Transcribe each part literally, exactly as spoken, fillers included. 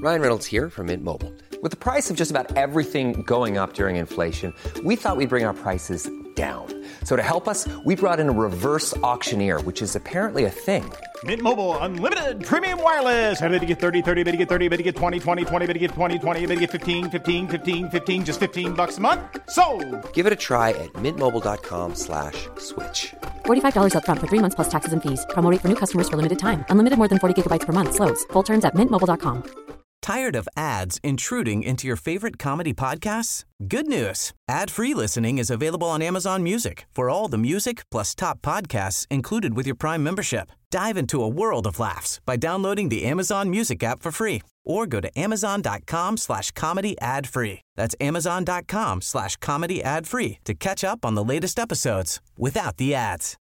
Ryan Reynolds here from Mint Mobile. With the price of just about everything going up during inflation, we thought we'd bring our prices down. So to help us, we brought in a reverse auctioneer, which is apparently a thing. Mint Mobile Unlimited Premium Wireless. How to get thirty, thirty, how to get thirty, how to get twenty, twenty, twenty, how to get twenty, twenty, how to get fifteen, fifteen, fifteen, fifteen, just fifteen bucks a month? Sold! Give it a try at mintmobile.com slash switch. forty-five dollars up front for three months plus taxes and fees. Promo rate for new customers for limited time. Unlimited more than forty gigabytes per month. Slows full terms at mint mobile dot com. Tired of ads intruding into your favorite comedy podcasts? Good news. Ad-free listening is available on Amazon Music for all the music plus top podcasts included with your Prime membership. Dive into a world of laughs by downloading the Amazon Music app for free or go to amazon.com slash comedy ad free. That's amazon.com slash comedy ad free to catch up on the latest episodes without the ads.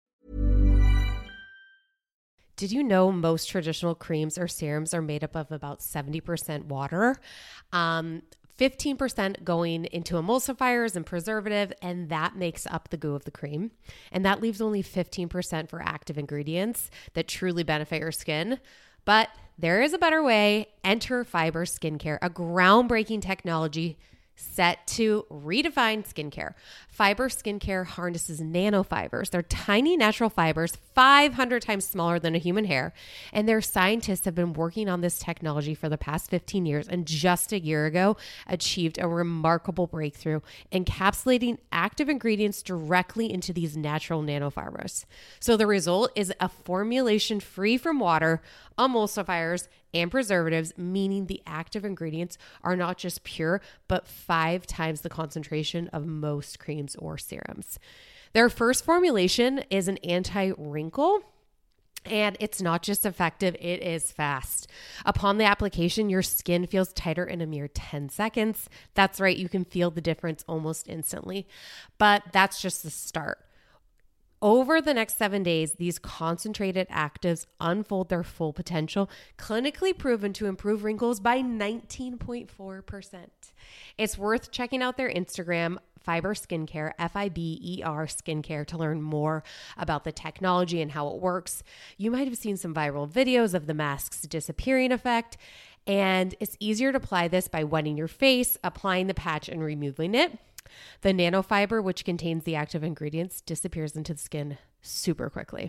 Did you know most traditional creams or serums are made up of about seventy percent water? Um, fifteen percent going into emulsifiers and preservative, and that makes up the goo of the cream. And that leaves only fifteen percent for active ingredients that truly benefit your skin. But there is a better way. Enter Fiber Skincare, a groundbreaking technology set to redefine skincare. Fiber Skincare harnesses nanofibers. They're tiny natural fibers, five hundred times smaller than a human hair. And their scientists have been working on this technology for the past fifteen years, and just a year ago achieved a remarkable breakthrough, encapsulating active ingredients directly into these natural nanofibers. So the result is a formulation free from water, emulsifiers, and preservatives, meaning the active ingredients are not just pure, but five times the concentration of most creams or serums. Their first formulation is an anti-wrinkle, and it's not just effective, it is fast. Upon the application, your skin feels tighter in a mere ten seconds. That's right, you can feel the difference almost instantly. But that's just the start. Over the next seven days, these concentrated actives unfold their full potential, clinically proven to improve wrinkles by nineteen point four percent. It's worth checking out their Instagram, Fiber Skincare, F I B E R Skincare, to learn more about the technology and how it works. You might have seen some viral videos of the mask's disappearing effect, and it's easier to apply this by wetting your face, applying the patch, and removing it. The nanofiber, which contains the active ingredients, disappears into the skin super quickly.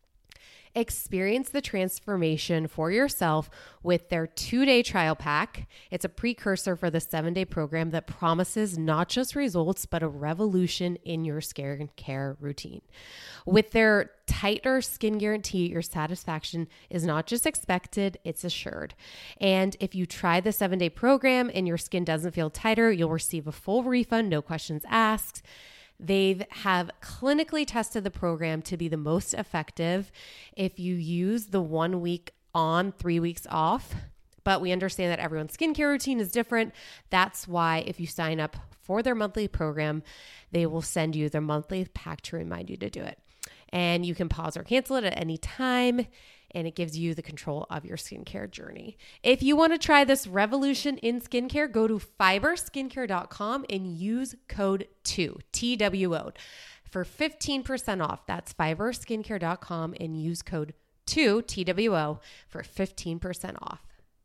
Experience the transformation for yourself with their two-day trial pack. It's a precursor for the seven-day program that promises not just results, but a revolution in your skincare routine. With their tighter skin guarantee, your satisfaction is not just expected, it's assured. And if you try the seven-day program and your skin doesn't feel tighter, you'll receive a full refund, no questions asked. They have clinically tested the program to be the most effective if you use the one week on, three weeks off. But we understand that everyone's skincare routine is different. That's why if you sign up for their monthly program, they will send you their monthly pack to remind you to do it. And you can pause or cancel it at any time, and it gives you the control of your skincare journey. If you want to try this revolution in skincare, go to fiber skincare dot com and use code two, T W O, for fifteen percent off. That's fiber skincare dot com and use code two, T W O, for fifteen percent off.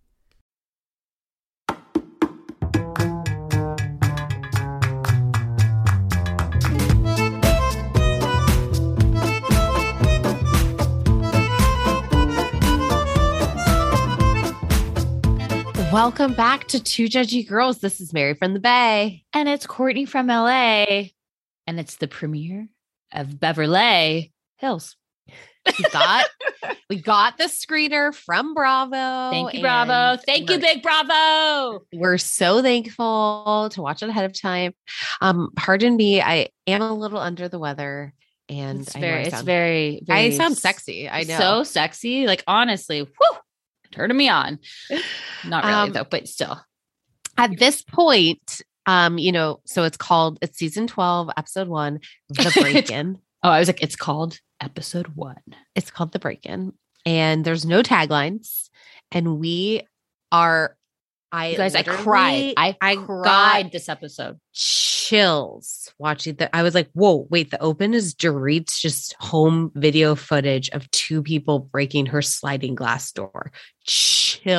Welcome back to Two Judgy Girls. This is Mary from the Bay. And it's Courtney from L A. And it's the premiere of Beverly Hills. We got, we got the screener from Bravo. Thank you, Bravo. Thank you, Big Bravo. We're so thankful to watch it ahead of time. Um, pardon me, I am a little under the weather. And it's I very, I sound, it's very, very, I sound sexy. I know. So sexy. Like, honestly, whew. Turning me on. Not really um, though, but still. At this point, um, you know, so it's called, it's season twelve, episode one, The Break-In. Oh, I was like, it's called episode one. It's called The Break-In. And there's no taglines. And we are, I you guys, I cried. I, I cried this episode. Chills watching the, I was like, whoa, wait, the open is Dorit's just home video footage of two people breaking her sliding glass door. Chills.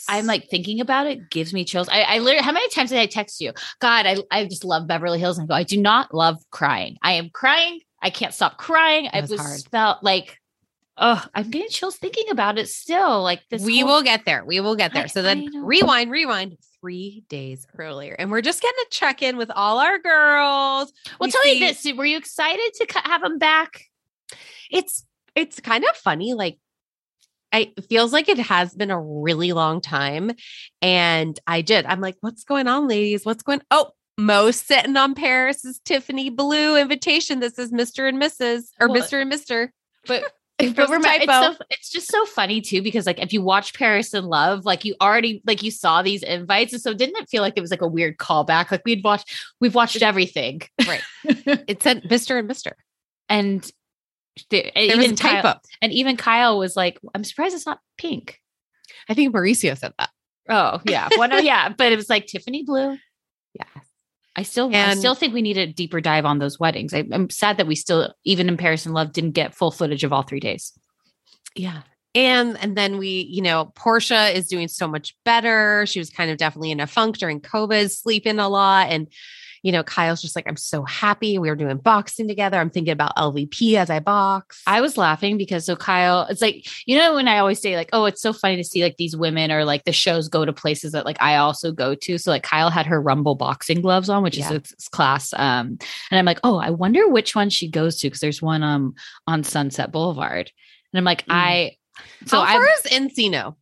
I'm like thinking about it gives me chills. I, I literally, how many times did I text you? God, I, I just love Beverly Hills and go, I do not love crying. I am crying. I can't stop crying. That I was was hard. felt like, oh, I'm getting chills thinking about it still. Like this. We whole- will get there. We will get there. I- so I then know. rewind, rewind three days earlier. And we're just getting a check in with all our girls. Well, We tell see- me this. Were you excited to ca- have them back? It's it's kind of funny. Like I it feels like it has been a really long time. And I did. I'm like, what's going on, ladies? What's going Oh, Mo's sitting on Paris's Tiffany blue invitation. This is Mister and Missus or Well, Mister and Mister But It But was a remember, it's, typo. so, it's just so funny too, because like if you watch Paris in Love, like you already like you saw these invites. And so didn't it feel like it was like a weird callback? Like we'd watched, we've watched everything. Right. It said Mister and Mister And the, and There was even a typo. Kyle, and even Kyle was like, I'm surprised it's not pink. I think Mauricio said that. Oh yeah. Well, no, yeah. But it was like Tiffany blue. Yeah. I still, I And- still think we need a deeper dive on those weddings. I, I'm sad that we still, even in Paris in Love, didn't get full footage of all three days. Yeah. And and then we, you know, Portia is doing so much better. She was kind of definitely in a funk during COVID, sleeping a lot. And, you know, Kyle's just like, I'm so happy. We were doing boxing together. I'm thinking about L V P as I box. I was laughing because so Kyle, it's like, you know, when I always say like, oh, it's so funny to see like these women or like the shows go to places that like I also go to. So like Kyle had her Rumble boxing gloves on, which Yeah. is its class. Um, and I'm like, oh, I wonder which one she goes to. Cause there's one um on Sunset Boulevard. And I'm like, Mm. I, so How far I, is Encino?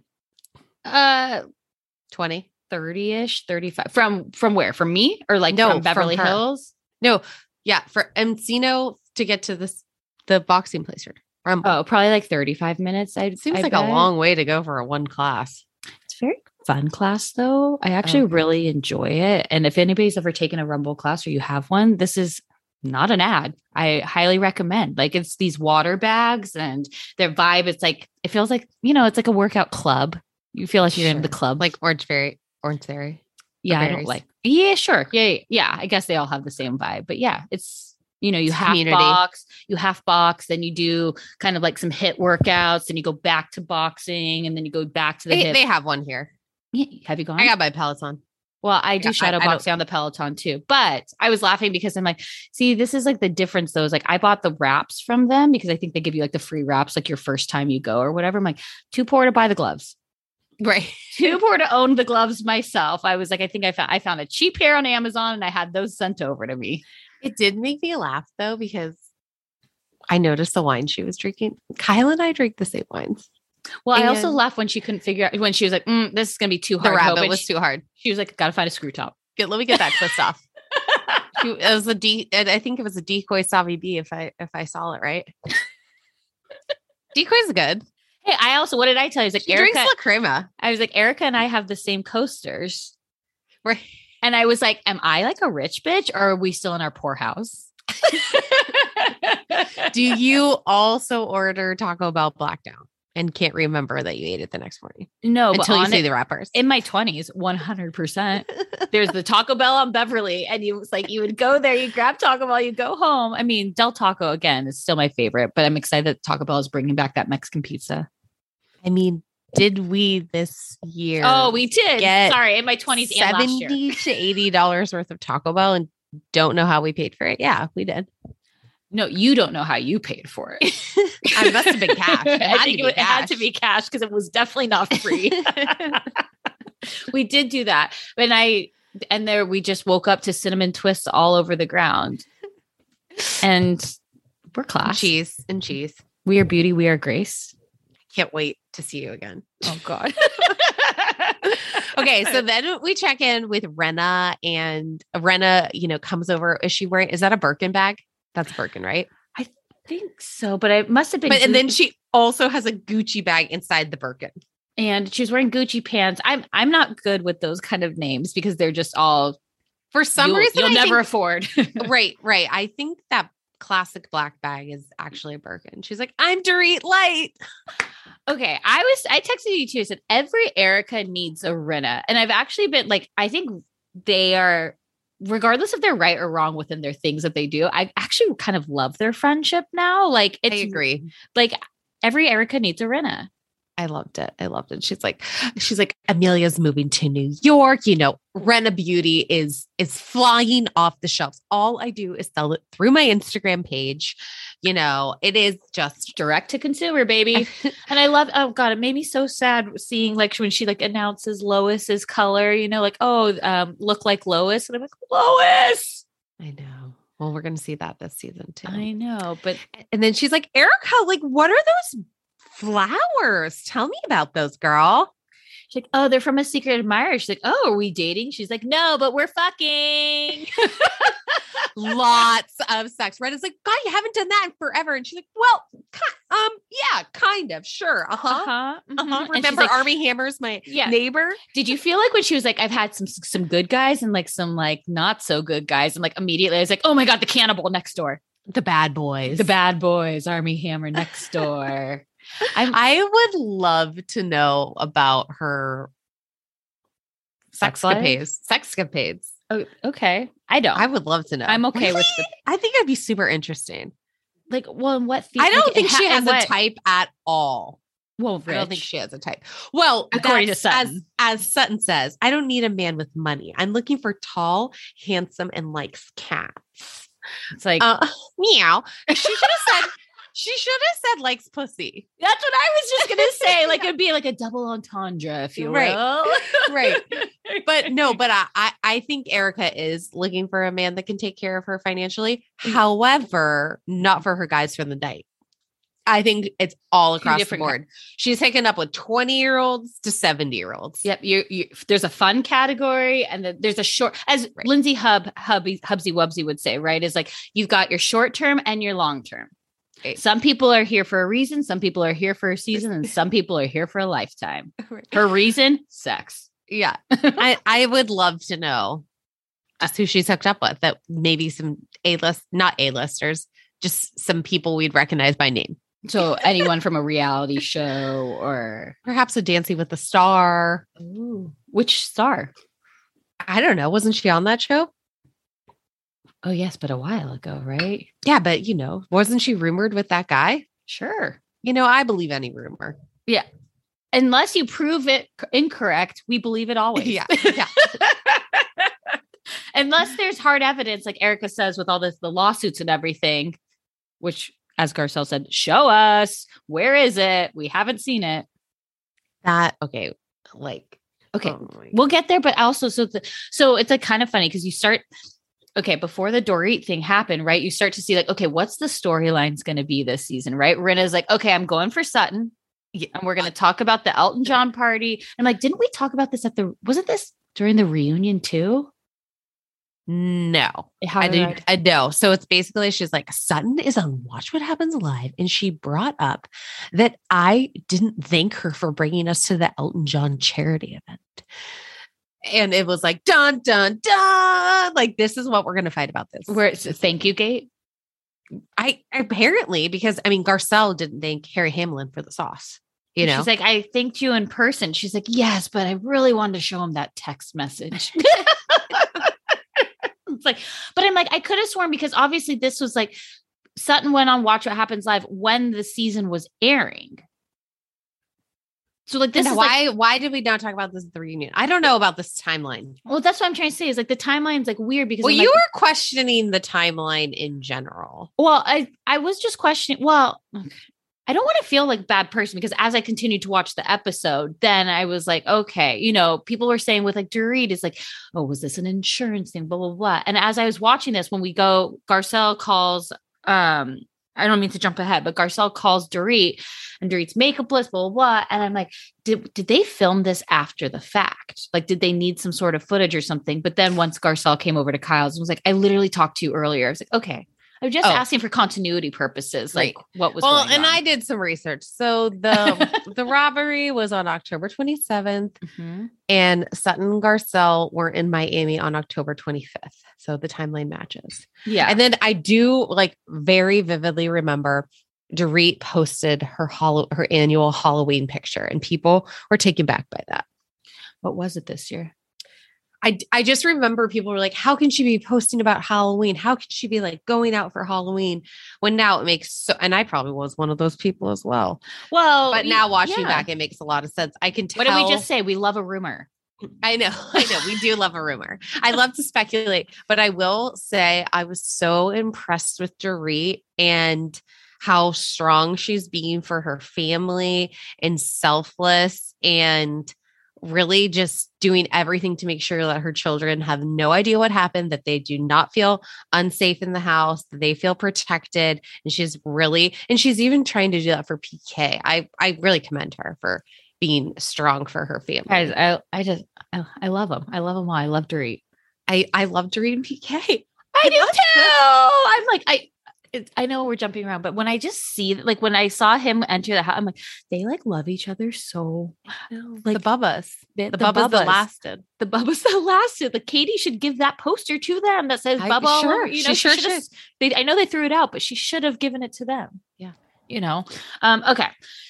uh, twenty? thirty ish, thirty-five from, from where? From me or like No, from from Beverly her. Hills? No. Yeah. For Encino to get to this, the boxing place. Rumble. Oh, probably like thirty-five minutes. I It seems I like bet. a long way to go for a one class. It's a very fun class though. I actually Okay. really enjoy it. And if anybody's ever taken a Rumble class or you have one, this is not an ad. I highly recommend. Like it's these water bags and their vibe. It's like, it feels like, you know, it's like a workout club. You feel like you're in the Sure. club. Like Orange Fairy. Orange Fairy. yeah, I don't berries. like, yeah, sure. Yeah, yeah. Yeah. I guess they all have the same vibe, but yeah, it's, you know, you It's half community. box, you half box, then you do kind of like some hit workouts, then you go back to boxing and then you go back to the They, hip. they have one here. Yeah, have you gone? I got my Peloton. Well, I do Yeah, I- shadow I don't- boxing on the Peloton too, but I was laughing because I'm like, see, this is like the difference though. Is like I bought the wraps from them because I think they give you like the free wraps, like your first time you go or whatever. I'm like, too poor to buy the gloves, Right. too poor to own the gloves myself. I was like, I think I found I found a cheap pair on Amazon and I had those sent over to me. It did make me laugh though, because I noticed the wine she was drinking. Kyle and I drink the same wines. Well, I also And- laughed when she couldn't figure out when she was like, mm, "This is gonna be too The hard." rabbit Hope. was she, too hard. she was like, "Got to find a screw top." Good, let me get that twist off. She- It was a de- I think it was a decoy Savi B if I if I saw it right. Decoy's good. Hey, I also what did I tell you? I was like, She Erica, drinks La Crema. I was like, Erica and I have the same coasters. Right. And I was like, am I like a rich bitch or are we still in our poor house? Do you also order Taco Bell Black Down and can't remember that you ate it the next morning No, until but you on see it- the wrappers? in my twenties, one hundred percent. There's the Taco Bell on Beverly. And you was like, you would go there, you grab Taco Bell, you go home. I mean, Del Taco again is still my favorite, but I'm excited that Taco Bell is bringing back that Mexican pizza. I mean, did we this year? Oh, we did. get Sorry, in my twenties and last year. seventy to eighty dollars worth of Taco Bell and don't know how we paid for it. Yeah, we did. No, you don't know how you paid for it. I must have been cash. It I had think to it, be it had cash. to be cash because it was definitely not free. We did do that. And I and there we just woke up to cinnamon twists all over the ground. And we're class. cheese and cheese. We are beauty, we are grace. Can't wait to see you again. Oh God. Okay, so then we check in with Renna, and Renna, you know, comes over. Is she wearing? Is that a Birkin bag? That's Birkin, right? I think so, but I must have been But and then Gucci- she also has a Gucci bag inside the Birkin. and she was wearing Gucci pants. I'm I'm not good with those kind of names because they're just all For some you'll, reason, you'll I never think- afford. right, right. I think that classic black bag is actually a Birkin. She's like, I'm Dorit Light. Okay, I was I texted you too. I said every Erica needs a Rinna, and I've actually been like, I think they are, regardless if they're right or wrong within their things that they do. I actually kind of love their friendship now. Like it's I agree. like every Erica needs a Rinna. I loved it. I loved it. She's like, she's like, Amelia's moving to New York. You know, Rena Beauty is, is flying off the shelves. All I do is sell it through my Instagram page. You know, it is just direct to consumer, baby. And I love, oh God, it made me so sad seeing like when she like announces Lois's color, you know, like, oh, um, look like Lois. And I'm like, Lois. I know. Well, we're going to see that this season too. I know. But, and then she's like, Erica, like, what are those flowers? Tell me about those, girl. She's like, oh, they're from a secret admirer. She's like, oh, are we dating? She's like, no, but we're fucking. Lots of sex. Rena's like, God, you haven't done that in forever. And she's like, well, um, yeah, kind of. Sure. Uh-huh. Uh-huh. Uh-huh. Mm-hmm. Remember like, Armie Hammer's my yeah. neighbor? Did you feel like when she was like, I've had some some good guys and like some like not so good guys, and like immediately I was like, oh my God, the cannibal next door. The bad boys. The bad boys, Armie Hammer next door. I'm, I would love to know about her sexcapades. Sexcapades. Oh, okay. I don't. I would love to know. I'm okay really? with the. I think it'd be super interesting. Like, well, in what? I don't like, think ha- she has what, a type at all. Well, I don't think Rich. she has a type. Well, according to as, Sutton. as Sutton says, I don't need a man with money. I'm looking for tall, handsome, and likes cats. It's like, uh, meow. She should have said. She should have said likes pussy. That's what I was just gonna say. Like it'd be like a double entendre, if you will. Right. Right. But no, but I, I I think Erica is looking for a man that can take care of her financially. However, not for her guys from the night. I think it's all across the board. Kinds. She's taken up with twenty year olds to seventy year olds. Yep. You, you, there's a fun category and the, there's a short, as right. Lindsay Hub, Hubby, Hubsy Wubsy would say, right? Is like, you've got your short term and your long term. Right. Some people are here for a reason. Some people are here for a season and some people are here for a lifetime. Right. Her reason, sex. Yeah. I, I would love to know just who she's hooked up with, that maybe some A-list, not A-listers, just some people we'd recognize by name. So anyone from a reality show or perhaps a Dancing with the Star. Ooh. Which star? I don't know. Wasn't she on that show? Oh, yes, but a while ago, right? Yeah, but you know, wasn't she rumored with that guy? Sure. You know, I believe any rumor. Yeah. Unless you prove it incorrect, we believe it always. Yeah. Yeah. Unless there's hard evidence, like Erica says, with all this, the lawsuits and everything, which, as Garcelle said, show us. Where is it? We haven't seen it. That, okay. Like, okay, oh we'll get there. But also, so, the, so it's like kind of funny because you start, okay, before the Dorit thing happened, right? You start to see like, okay, what's the storyline's going to be this season, right? Rena's like, okay, I'm going for Sutton. Yeah, and we're going to talk about the Elton John party. I'm like, didn't we talk about this at the, wasn't this during the reunion too? No, I didn't. I know. So it's basically, she's like, Sutton is on Watch What Happens Live. And she brought up that I didn't thank her for bringing us to the Elton John charity event. And it was like, dun, dun, dun. Like, this is what we're going to fight about this. Where it's a thank you gate. I apparently, because I mean, Garcelle didn't thank Harry Hamlin for the sauce. You know, she's like, I thanked you in person. She's like, yes, but I really wanted to show him that text message. It's like, but I'm like, I could have sworn, because obviously this was like, Sutton went on Watch What Happens Live when the season was airing. So like, this and is why, like, why did we not talk about this at the reunion? I don't know about this timeline. Well, that's what I'm trying to say is like, the timeline's like weird because well, I'm you like, were questioning the timeline in general. Well, I, I was just questioning, well, I don't want to feel like a bad person, because as I continued to watch the episode, then I was like, okay, you know, people were saying with like Dorit is like, oh, was this an insurance thing? Blah, blah, blah. And as I was watching this, when we go, Garcelle calls, um, I don't mean to jump ahead, but Garcelle calls Dorit and Dorit's makeup list, blah, blah, blah. And I'm like, did, did they film this after the fact? Like, did they need some sort of footage or something? But then once Garcelle came over to Kyle's and was like, I literally talked to you earlier. I was like, okay. I'm just oh. asking for continuity purposes, like right. what was well, going and on. I did some research. So the the robbery was on October twenty-seventh, mm-hmm. and Sutton and Garcelle were in Miami on October twenty-fifth. So the timeline matches. Yeah, and then I do like very vividly remember Dorit posted her hollow her annual Halloween picture, and people were taken back by that. What was it this year? I, I just remember people were like, how can she be posting about Halloween? How can she be like going out for Halloween? When now it makes so, and I probably was one of those people as well. Well, but now watching yeah. back, it makes a lot of sense. I can tell. What did we just say? We love a rumor. I know. I know. We do love a rumor. I love to speculate, but I will say I was so impressed with Dorit and how strong she's being for her family and selfless and really just doing everything to make sure that her children have no idea what happened, that they do not feel unsafe in the house, that they feel protected. And she's really, and she's even trying to do that for P K. I, I really commend her for being strong for her family. Guys, I, I just, I, I love them. I love them all. I love Dorit. I, I love Dorit and P K. I, I do too. I'm like, I, it, I know we're jumping around, but when I just see, like, when I saw him enter the house, I'm like, they like love each other so. Like the Bubbas, the, the, the Bubbas, Bubbas that lasted, the Bubbas that lasted. Like Katie should give that poster to them that says I, Bubba. Sure, you know, she, she sure should. They, I know they threw it out, but she should have given it to them. Yeah, you know. Um, okay,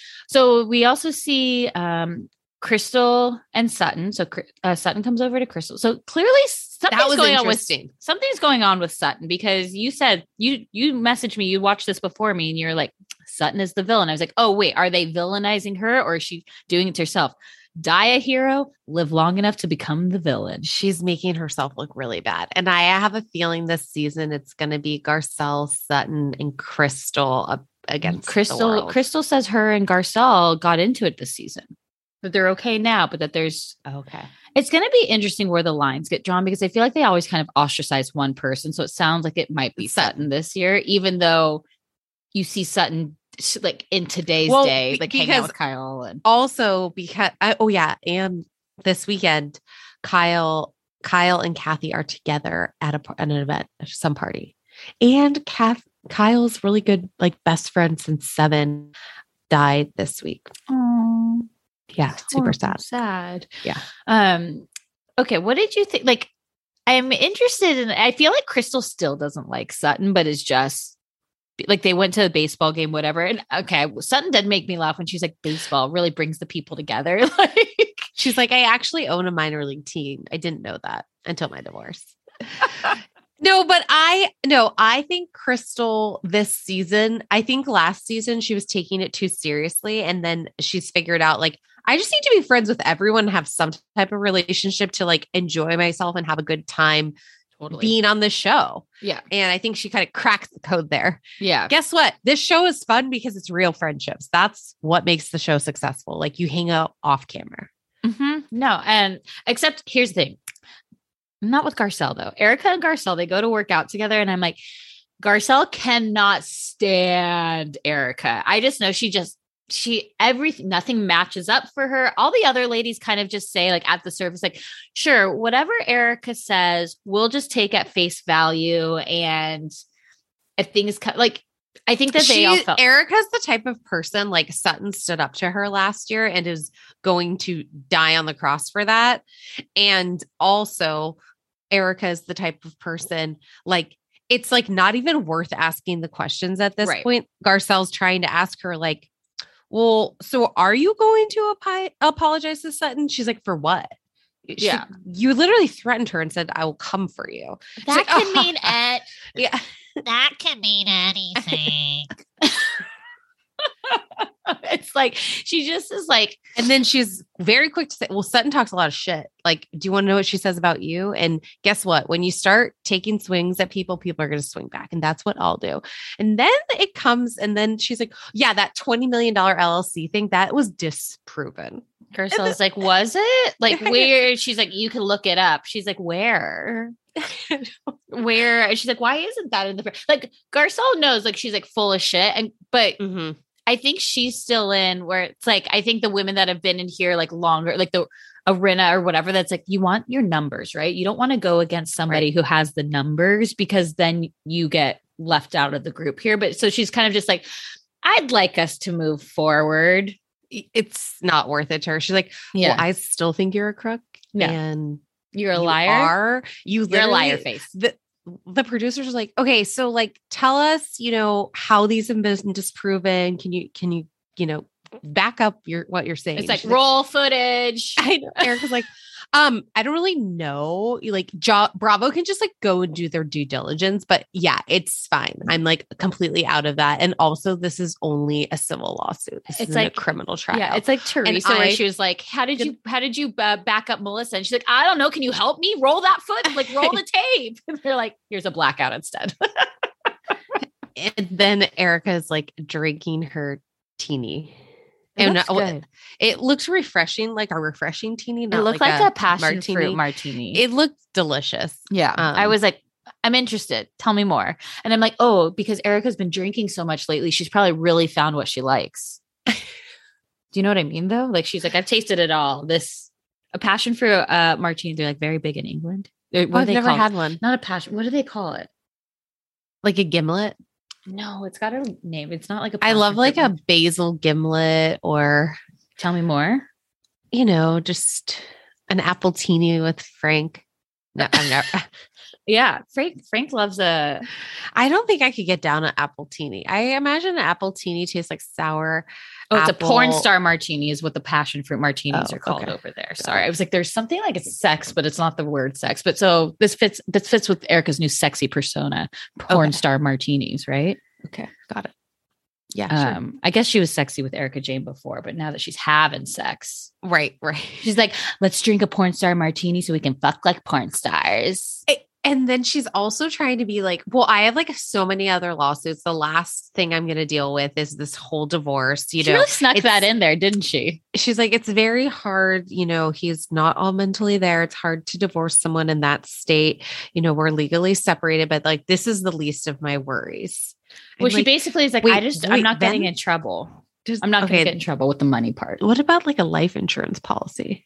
so we also see um, Crystal and Sutton. So uh, Sutton comes over to Crystal. So clearly something's going on with something's going on with Sutton, because you said you you messaged me, you watched this before me, and you're like, Sutton is the villain. I was like, oh wait, are they villainizing her or is she doing it to herself? Die a hero, live long enough to become the villain. She's making herself look really bad. And I have a feeling this season it's going to be Garcelle, Sutton, and Crystal up against Crystal. the world. Crystal says her and Garcelle got into it this season. That they're okay now, but that there's okay. It's going to be interesting where the lines get drawn, because I feel like they always kind of ostracize one person. So it sounds like it might be Sutton, Sutton this year, even though you see Sutton like in today's well, day, like hanging out with Kyle. And also because, I, oh yeah. And this weekend, Kyle, Kyle and Kathy are together at, a, at an event, some party. And Kath, Kyle's really good, like best friend since seven died this week. Oh, yeah. Super sad. Sad. Yeah. Um, okay. What did you think? Like, I'm interested in, I feel like Crystal still doesn't like Sutton, but is just like, they went to a baseball game, whatever. And okay, Sutton did make me laugh when she's like, baseball really brings the people together. Like, she's like, I actually own a minor league team. I didn't know that until my divorce. No, but I, no, I think Crystal this season, I think last season she was taking it too seriously. And then she's figured out like, I just need to be friends with everyone, have some type of relationship to like enjoy myself and have a good time totally. being on the show. Yeah. And I think she kind of cracked the code there. Yeah. Guess what? This show is fun because it's real friendships. That's what makes the show successful. Like you hang out off camera. Mm-hmm. No. And except here's the thing. Not with Garcelle though. Erica and Garcelle, they go to work out together. And I'm like, Garcelle cannot stand Erica. I just know she just, she, everything, nothing matches up for her. All the other ladies kind of just say like at the surface, like, sure, whatever Erica says, we'll just take at face value. And if things co- like, I think that they she, all felt Erica's the type of person like Sutton stood up to her last year and is going to die on the cross for that. And also Erica is the type of person like, it's like not even worth asking the questions at this right. point. Garcelle's trying to ask her like, well, so are you going to ap- apologize to Sutton? She's like, for what? She, yeah. You literally threatened her and said, I will come for you. That like, can oh. mean it. Yeah. That can mean anything. It's like, she just is like, and then she's very quick to say, well, Sutton talks a lot of shit. Like, do you want to know what she says about you? And guess what? When you start taking swings at people, people are going to swing back. And that's what I'll do. And then it comes, and then she's like, yeah, that twenty million dollars L L C thing, that was disproven. Garcelle's like, was it? Like, where? She's like, you can look it up. She's like, where? Where? And she's like, why isn't that in the, like, Garcelle knows, like, she's like full of shit. And, but mm-hmm. I think she's still in where it's like, I think the women that have been in here like longer, like the Arena or whatever, that's like, you want your numbers, right? You don't want to go against somebody right. who has the numbers, because then you get left out of the group here. But so she's kind of just like, I'd like us to move forward. It's not worth it to her. She's like, yeah, well, I still think you're a crook. Yeah. And you're a you liar. Are, you you're a liar face. The, the producers are like, okay, so like, tell us, you know, how these have been disproven. Can you, can you, you know, back up your, what you're saying? It's like She's roll like, footage. I know. Erica's like, Um, I don't really know. Like, jo- Bravo can just like go and do their due diligence, but yeah, it's fine. I'm like completely out of that. And also, this is only a civil lawsuit. This It's is like a criminal trial. Yeah, it's like Teresa, I, where she was like, "How did you how did you uh, back up Melissa?" And she's like, "I don't know. Can you help me roll that foot? Like roll the tape." And they're like, "Here's a blackout instead." And then Erica is like drinking her teeny. It and looks uh, good. It looks refreshing, like a refreshing teeny. Not It looked like, like, a, a passion martini. fruit martini. It looked delicious. Yeah. Um, I was like, I'm interested. Tell me more. And I'm like, oh, because Erica's been drinking so much lately, she's probably really found what she likes. Do you know what I mean, though? Like, she's like, I've tasted it all. This, a passion fruit uh, martini, they're like very big in England. What oh, I've they never call had it? one. Not a passion. What do they call it? Like a gimlet. No, it's got a name. It's not like a I love like fruit. a basil gimlet, or Tell me more. you know, just an appletini with Frank. No, I'm not. Yeah, Frank. Frank loves a. I don't think I could get down an appletini. I imagine an appletini tastes like sour. Oh, it's apple. a porn star martini is what the passion fruit martinis Oh, are called okay. over there. Sorry, I was like, there's something like it's sex, but it's not the word sex. But so this fits. This fits with Erica's new sexy persona, porn Okay. star martinis, right? Okay, got it. Yeah, sure. Um, I guess she was sexy with Erica Jane before, but now that she's having sex, Right, right. she's like, let's drink a porn star martini so we can fuck like porn stars. And then she's also trying to be like, well, I have like so many other lawsuits. The last thing I'm going to deal with is this whole divorce. You She know, really snuck it's- that in there, didn't she? She's like, it's very hard. You know, he's not all mentally there. It's hard to divorce someone in that state. You know, we're legally separated, but like, this is the least of my worries. Well, I'm she like, basically is like, wait, I just, I'm wait, not getting then- in trouble. just- I'm not going okay, to get in trouble with the money part. What about like a life insurance policy?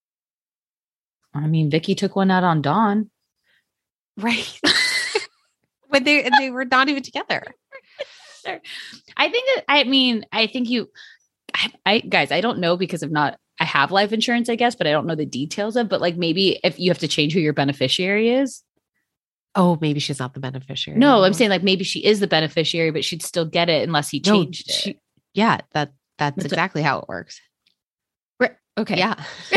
I mean, Vicky took one out on Dawn. Right. when they and they were not even together. I think that, I mean, I think you, I, I guys, I don't know because of not, I have life insurance, I guess, but I don't know the details of, but like maybe if you have to change who your beneficiary is. Oh, maybe she's not the beneficiary. No, I'm anymore. saying like maybe she is the beneficiary, but she'd still get it unless he No, changed it. she- yeah, that that's That's a- exactly how it works. Right. Okay. Yeah.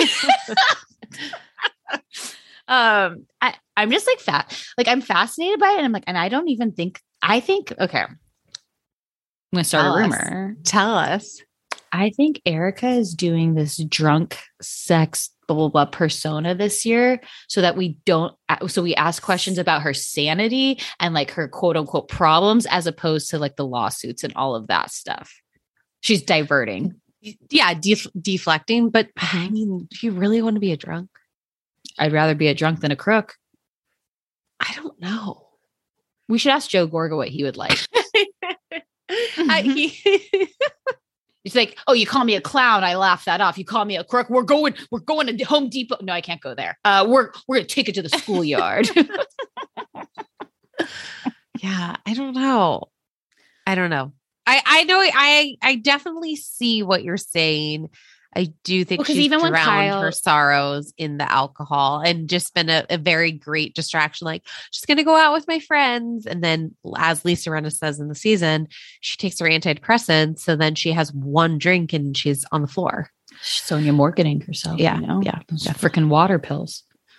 um, I, I'm just like fat, like I'm fascinated by it. And I'm like, and I don't even think, I think, okay. I'm going to start Tell a us. rumor. Tell us. I think Erica is doing this drunk sex blah blah blah persona this year so that we don't so we ask questions about her sanity and like her quote unquote problems as opposed to like the lawsuits and all of that stuff. She's diverting. Yeah, def- deflecting. But I mean, do you really want to be a drunk? I'd rather be a drunk than a crook. I don't know. We should ask Joe Gorga what he would like. I, he- It's like, oh, you call me a clown. I laugh that off. You call me a crook. We're going, we're going to Home Depot. No, I can't go there. Uh, we're, we're going to take it to the schoolyard. yeah, I don't know. I don't know. I, I know. I, I definitely see what you're saying. I do think Well, 'cause she's even when drowned Kyle- her sorrows in the alcohol and just been a, a very great distraction. Like, just going to go out with my friends. And then as Lisa Rinna says in the season, she takes her antidepressants. So then she has one drink and she's on the floor. Sonia Morganing herself. Yeah, You know? yeah, Those definitely. freaking water pills.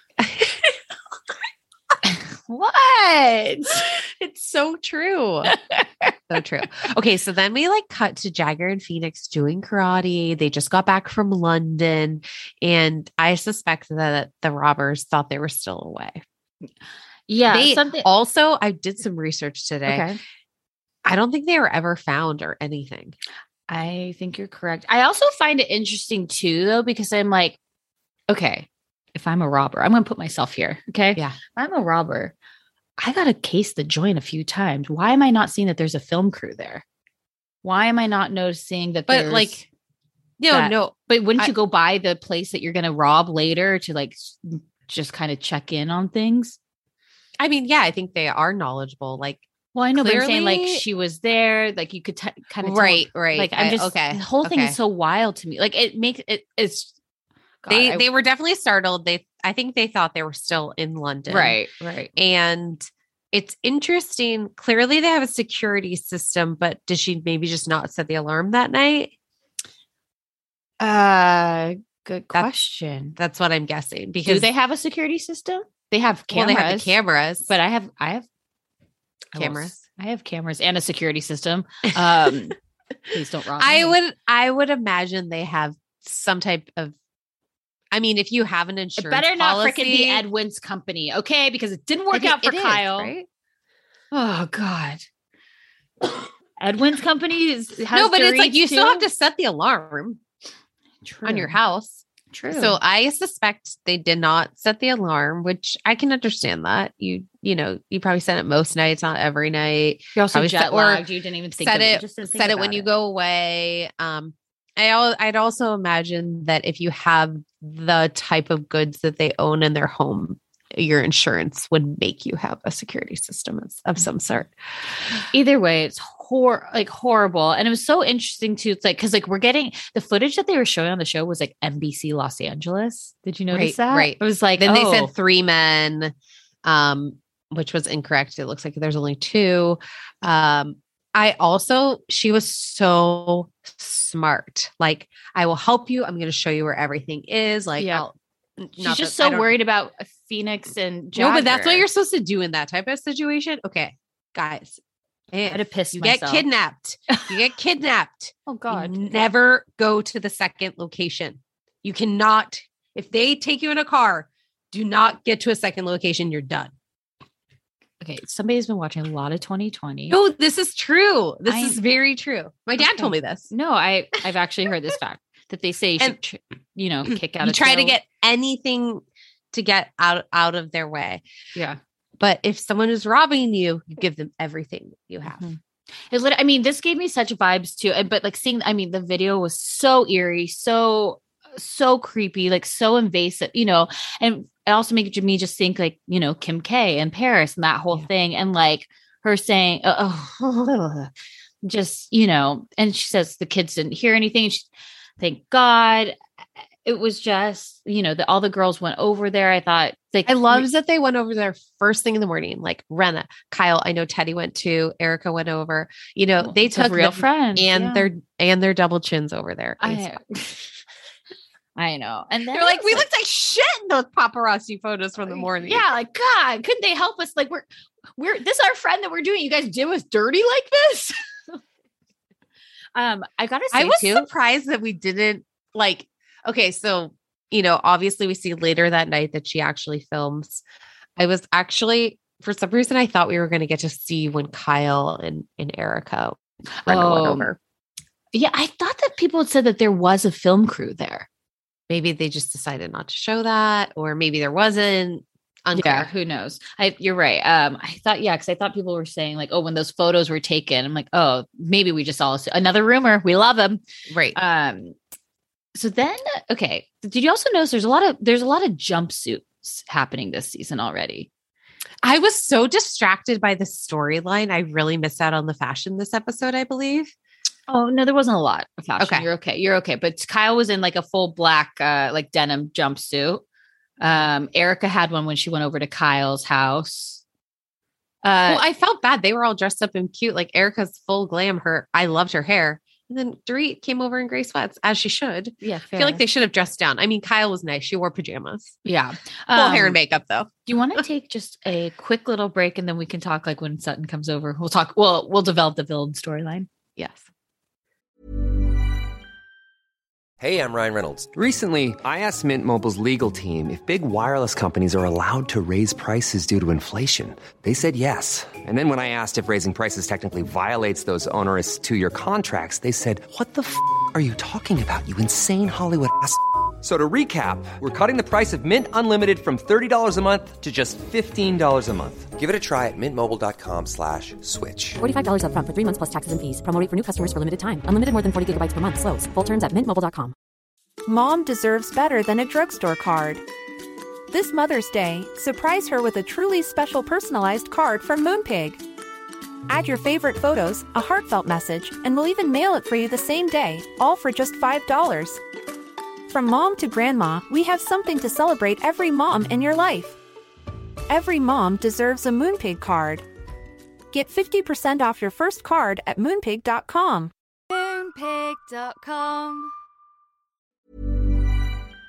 What? It's so true. So true. Okay, so then we like cut to Jagger and Phoenix doing karate. They just got back from London, and I suspect that the robbers thought they were still away. Yeah. They something. also, I did some research today. Okay. I don't think they were ever found or anything. I think you're correct. I also find it interesting too, though, because I'm like, okay, if I'm a robber, I'm going to put myself here. Okay. Yeah. If I'm a robber, I got to case the joint a few times. Why am I not seeing that there's a film crew there? Why am I not noticing that? But there's like, no, that- no. But wouldn't I- you go by the place that you're going to rob later to like s- just kind of check in on things? I mean, yeah, I think they are knowledgeable. Like, Well, I know, but I'm saying like Clearly- she was there, like you could t- kind of right, right. Like I'm I- just okay. The whole thing okay. is so wild to me. Like it makes it. It's God, they I- they were definitely startled. They, I think they thought they were still in London. right, right. And it's interesting. Clearly, they have a security system, but did she maybe just not set the alarm that night? Uh, Good That's, question. That's what I'm guessing. Because do they have a security system? They have cameras. Well, they have the cameras, but I have I have cameras. I, I have cameras and a security system. Um, please don't wrong. I me. would I would imagine they have some type of. I mean, if you have an insurance, it better not policy, freaking be Edwin's company, okay? Because it didn't work it, out for it Kyle. Is, right? Oh God. Edwin's company is has no, but it's like you too? still have to set the alarm True. on your house. True. So I suspect they did not set the alarm, which I can understand that. You, you know, you probably set it most nights, not every night. You're also probably jet set, lagged. You didn't even think set of it. it. Just Set it when it. you go away. Um, I al- I'd also imagine that if you have the type of goods that they own in their home, your insurance would make you have a security system of, of some sort. Either way, it's hor- like horrible. And it was so interesting too. It's like, cause like we're getting the footage that they were showing on the show was like N B C Los Angeles. Did you notice right, that? Right. It was like, then oh. they said three men, um, which was incorrect. It looks like there's only two. Um, I also, she was so smart. Like, I will help you. I'm going to show you where everything is. Like, yeah. I'll, she's just so worried about Phoenix and Jagger. No, but that's what you're supposed to do in that type of situation. Okay, guys. I had to piss you myself. get kidnapped. You get kidnapped. Oh God. You never go to the second location. You cannot, if they take you in a car, do not get to a second location. You're done. Okay, somebody's been watching a lot of twenty twenty. No, this is true. This I, is very true. My dad okay. told me this. No, I, I've actually heard this fact that they say you and, should, you know, kick out you a try toe. to get anything to get out, out of their way. Yeah. But if someone is robbing you, you give them everything you have. Mm-hmm. It lit- I mean, this gave me such vibes too. And but like seeing, I mean, the video was so eerie, so, so creepy, like so invasive, you know, and it also made me just think like, you know, Kim K and Paris and that whole yeah. thing. And like her saying, oh, oh, just, you know, and she says the kids didn't hear anything. She, thank God. It was just, you know, that all the girls went over there. I thought like, I love that they went over there first thing in the morning. Like Renna, Kyle, I know Teddy went to, Erica went over, you know, they took real friends and yeah. their, and their double chins over there. I, I know. And they're like, we like, looked like shit in those paparazzi photos from the morning. Yeah. Like, God, couldn't they help us? Like we're, we're, this is our friend that we're doing. You guys do us dirty like this. um, I gotta say I was too, surprised that we didn't like, okay. So, you know, obviously we see later that night that she actually films. I was actually, for some reason, I thought we were going to get to see when Kyle and, and Erica went oh. over. Yeah. I thought that people had said that there was a film crew there. Maybe they just decided not to show that, or maybe there wasn't. Unclear. Yeah, who knows? I, you're right. Um, I thought, yeah, because I thought people were saying like, oh, when those photos were taken, I'm like, oh, maybe we just all another rumor. We love them, right? Um, so then, okay, did you also notice there's a lot of there's a lot of jumpsuits happening this season already? I was so distracted by the storyline. I really missed out on the fashion this episode, I believe. Oh, no, there wasn't a lot of fashion. Okay. You're okay. You're okay. But Kyle was in like a full black, uh, like denim jumpsuit. Um, Erica had one when she went over to Kyle's house. Uh, well, I felt bad. They were all dressed up and cute. Like Erica's full glam. Her, I loved her hair. And then Dorit came over in gray sweats, as she should. Yeah, fair. I feel like they should have dressed down. I mean, Kyle was nice. She wore pajamas. Yeah. Full Um, hair and makeup, though. Do you want to take just a quick little break and then we can talk like when Sutton comes over? We'll talk. Well, we'll develop the villain storyline. Yes. Hey, I'm Ryan Reynolds. Recently, I asked Mint Mobile's legal team if big wireless companies are allowed to raise prices due to inflation. They said yes. And then when I asked if raising prices technically violates those onerous two-year contracts, they said, what the f*** are you talking about, you insane Hollywood ass f- So to recap, we're cutting the price of Mint Unlimited from thirty dollars a month to just fifteen dollars a month. Give it a try at mintmobile.com slash switch. forty-five dollars up front for three months plus taxes and fees. Promo rate for new customers for limited time. Unlimited more than forty gigabytes per month. Slows full terms at mint mobile dot com. Mom deserves better than a drugstore card. This Mother's Day, surprise her with a truly special personalized card from Moonpig. Add your favorite photos, a heartfelt message, and we'll even mail it for you the same day, all for just five dollars. From mom to grandma, we have something to celebrate every mom in your life. Every mom deserves a Moonpig card. Get fifty percent off your first card at moonpig dot com. moonpig dot com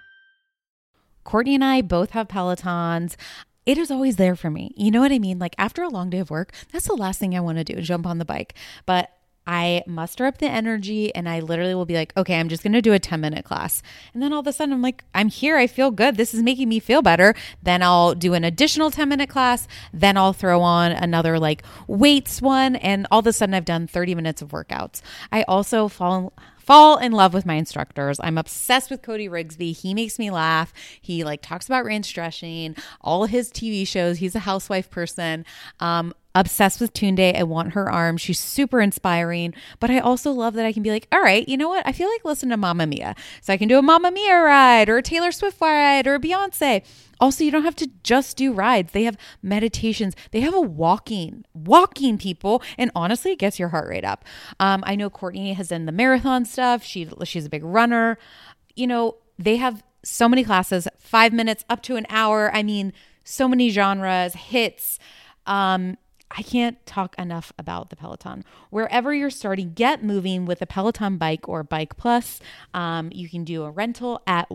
Courtney and I both have Pelotons. It is always there for me. You know what I mean? Like after a long day of work, that's the last thing I want to do, jump on the bike. But I muster up the energy and I literally will be like, okay, I'm just going to do a ten minute class. And then all of a sudden I'm like, I'm here. I feel good. This is making me feel better. Then I'll do an additional ten minute class. Then I'll throw on another like weights one. And all of a sudden I've done thirty minutes of workouts. I also fall Fall in love with my instructors. I'm obsessed with Cody Rigsby. He makes me laugh. He like talks about range stretching, all his T V shows. He's a housewife person. Um, obsessed with Tunde. I want her arm. She's super inspiring. But I also love that I can be like, all right, you know what? I feel like listening to Mamma Mia. So I can do a Mamma Mia ride or a Taylor Swift ride or a Beyonce. Also, you don't have to just do rides. They have meditations. They have a walking, walking people. And honestly, it gets your heart rate up. Um, I know Courtney has done the marathon stuff. She, she's a big runner. You know, they have so many classes, five minutes up to an hour. I mean, so many genres, hits. Um, I can't talk enough about the Peloton. Wherever you're starting, get moving with a Peloton bike or Bike Plus. Um, you can do a rental at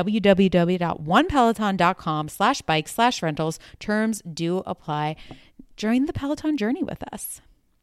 www.onepeloton.com slash bike slash rentals. Terms do apply. Join the Peloton journey with us.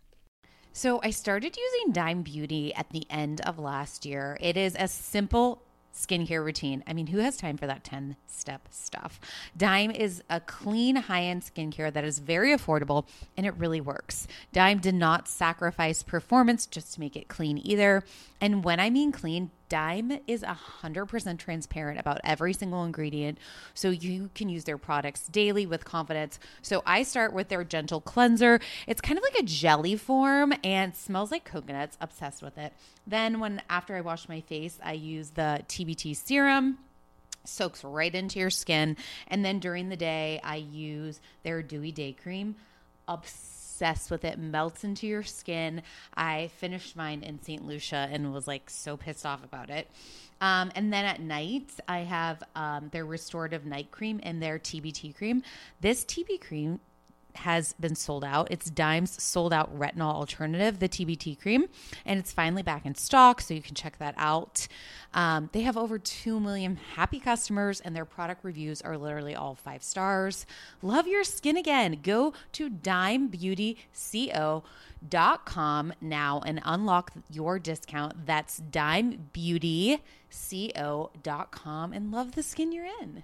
So I started using Dime Beauty at the end of last year. It is a simple skincare routine. I mean, who has time for that ten step stuff? Dime is a clean, high-end skincare that is very affordable and it really works. Dime did not sacrifice performance just to make it clean either. And when I mean clean, Dime is one hundred percent transparent about every single ingredient, so you can use their products daily with confidence. So I start with their Gentle Cleanser. It's kind of like a jelly form and smells like coconuts. Obsessed with it. Then when after I wash my face, I use the T B T serum. Soaks right into your skin. And then during the day, I use their Dewy Day Cream. Obsessed with it. Melts into your skin. I finished mine in Saint Lucia and was like so pissed off about it. Um, and then at night, I have um, their Restorative Night Cream and their T B T Cream. This T B cream has been sold out. It's Dime's sold out retinol alternative, the T B T cream, and it's finally back in stock, so you can check that out. Um, they have over two million happy customers, and their product reviews are literally all five stars. Love your skin again. Go to dime beauty co dot com now and unlock your discount. That's dime beauty co dot com and love the skin you're in.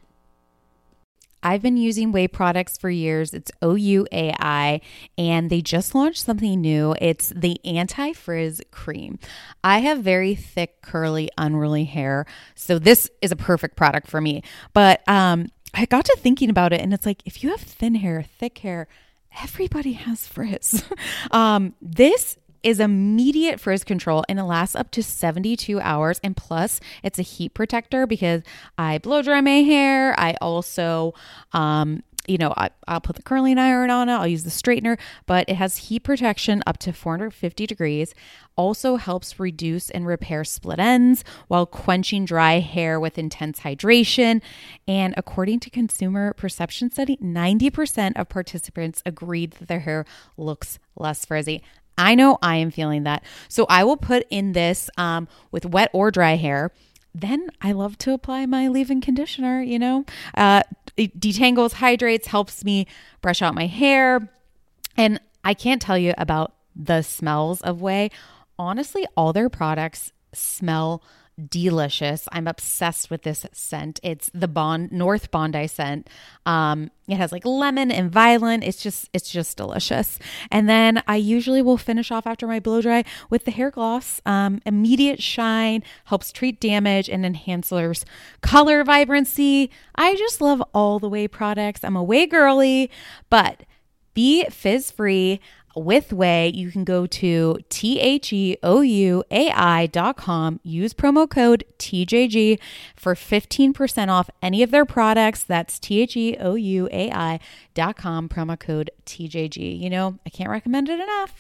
I've been using Ouai products for years. It's O U A I, and they just launched something new. It's the Anti-Frizz Cream. I have very thick, curly, unruly hair, so this is a perfect product for me. But um, I got to thinking about it, and it's like, if you have thin hair, thick hair, everybody has frizz. um, this is immediate frizz control and it lasts up to seventy-two hours. And plus it's a heat protector because I blow dry my hair. I also, um, you know, I, I'll put the curling iron on it. I'll use the straightener, but it has heat protection up to four hundred fifty degrees. Also helps reduce and repair split ends while quenching dry hair with intense hydration. And according to Consumer Perception Study, ninety percent of participants agreed that their hair looks less frizzy. I know I am feeling that. So I will put in this um, with wet or dry hair. Then I love to apply my leave-in conditioner, you know. Uh, it detangles, hydrates, helps me brush out my hair. And I can't tell you about the smells of Ouai. Honestly, all their products smell delicious. I'm obsessed with this scent. It's the Bond North Bondi scent. Um, it has like lemon and violet. It's just, it's just delicious. And then I usually will finish off after my blow dry with the hair gloss. Um, immediate shine, helps treat damage and enhances color vibrancy. I just love all the Ouai products. I'm a Ouai girly, but be fizz free. With Ouai, you can go to T H E O U A I dot com, use promo code T J G for fifteen percent off any of their products. That's T H E O U A I dot com, promo code T J G. You know, I can't recommend it enough.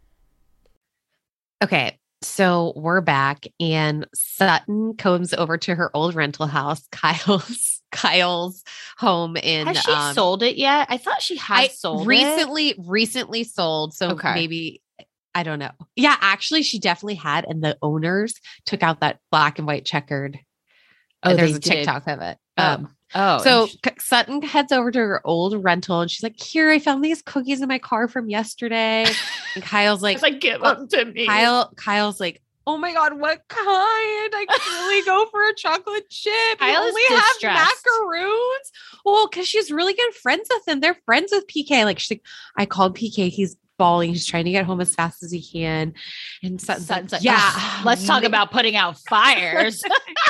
Okay, so we're back and Sutton comes over to her old rental house, Kyle's Kyle's home in. Has she um, sold it yet? I thought she had I sold recently, it. recently sold. So okay. maybe, I don't know. Yeah, actually she definitely had. And the owners took out that black and white checkered. Oh, there's they a TikTok did. of it. Oh. Um, Oh, So she- Sutton heads over to her old rental and she's like, here, I found these cookies in my car from yesterday. And Kyle's like, like, give them to me. Kyle, Kyle's like, oh my God, what kind? I can really go for a chocolate chip. Kyle You is only have distressed. macaroons. Well, because she's really good friends with him. They're friends with P K. Like she's like, I called P K. He's bawling. He's trying to get home as fast as he can. And Sutton's, Sutton's like, like, yeah, "Ugh, let's talk about putting out fires.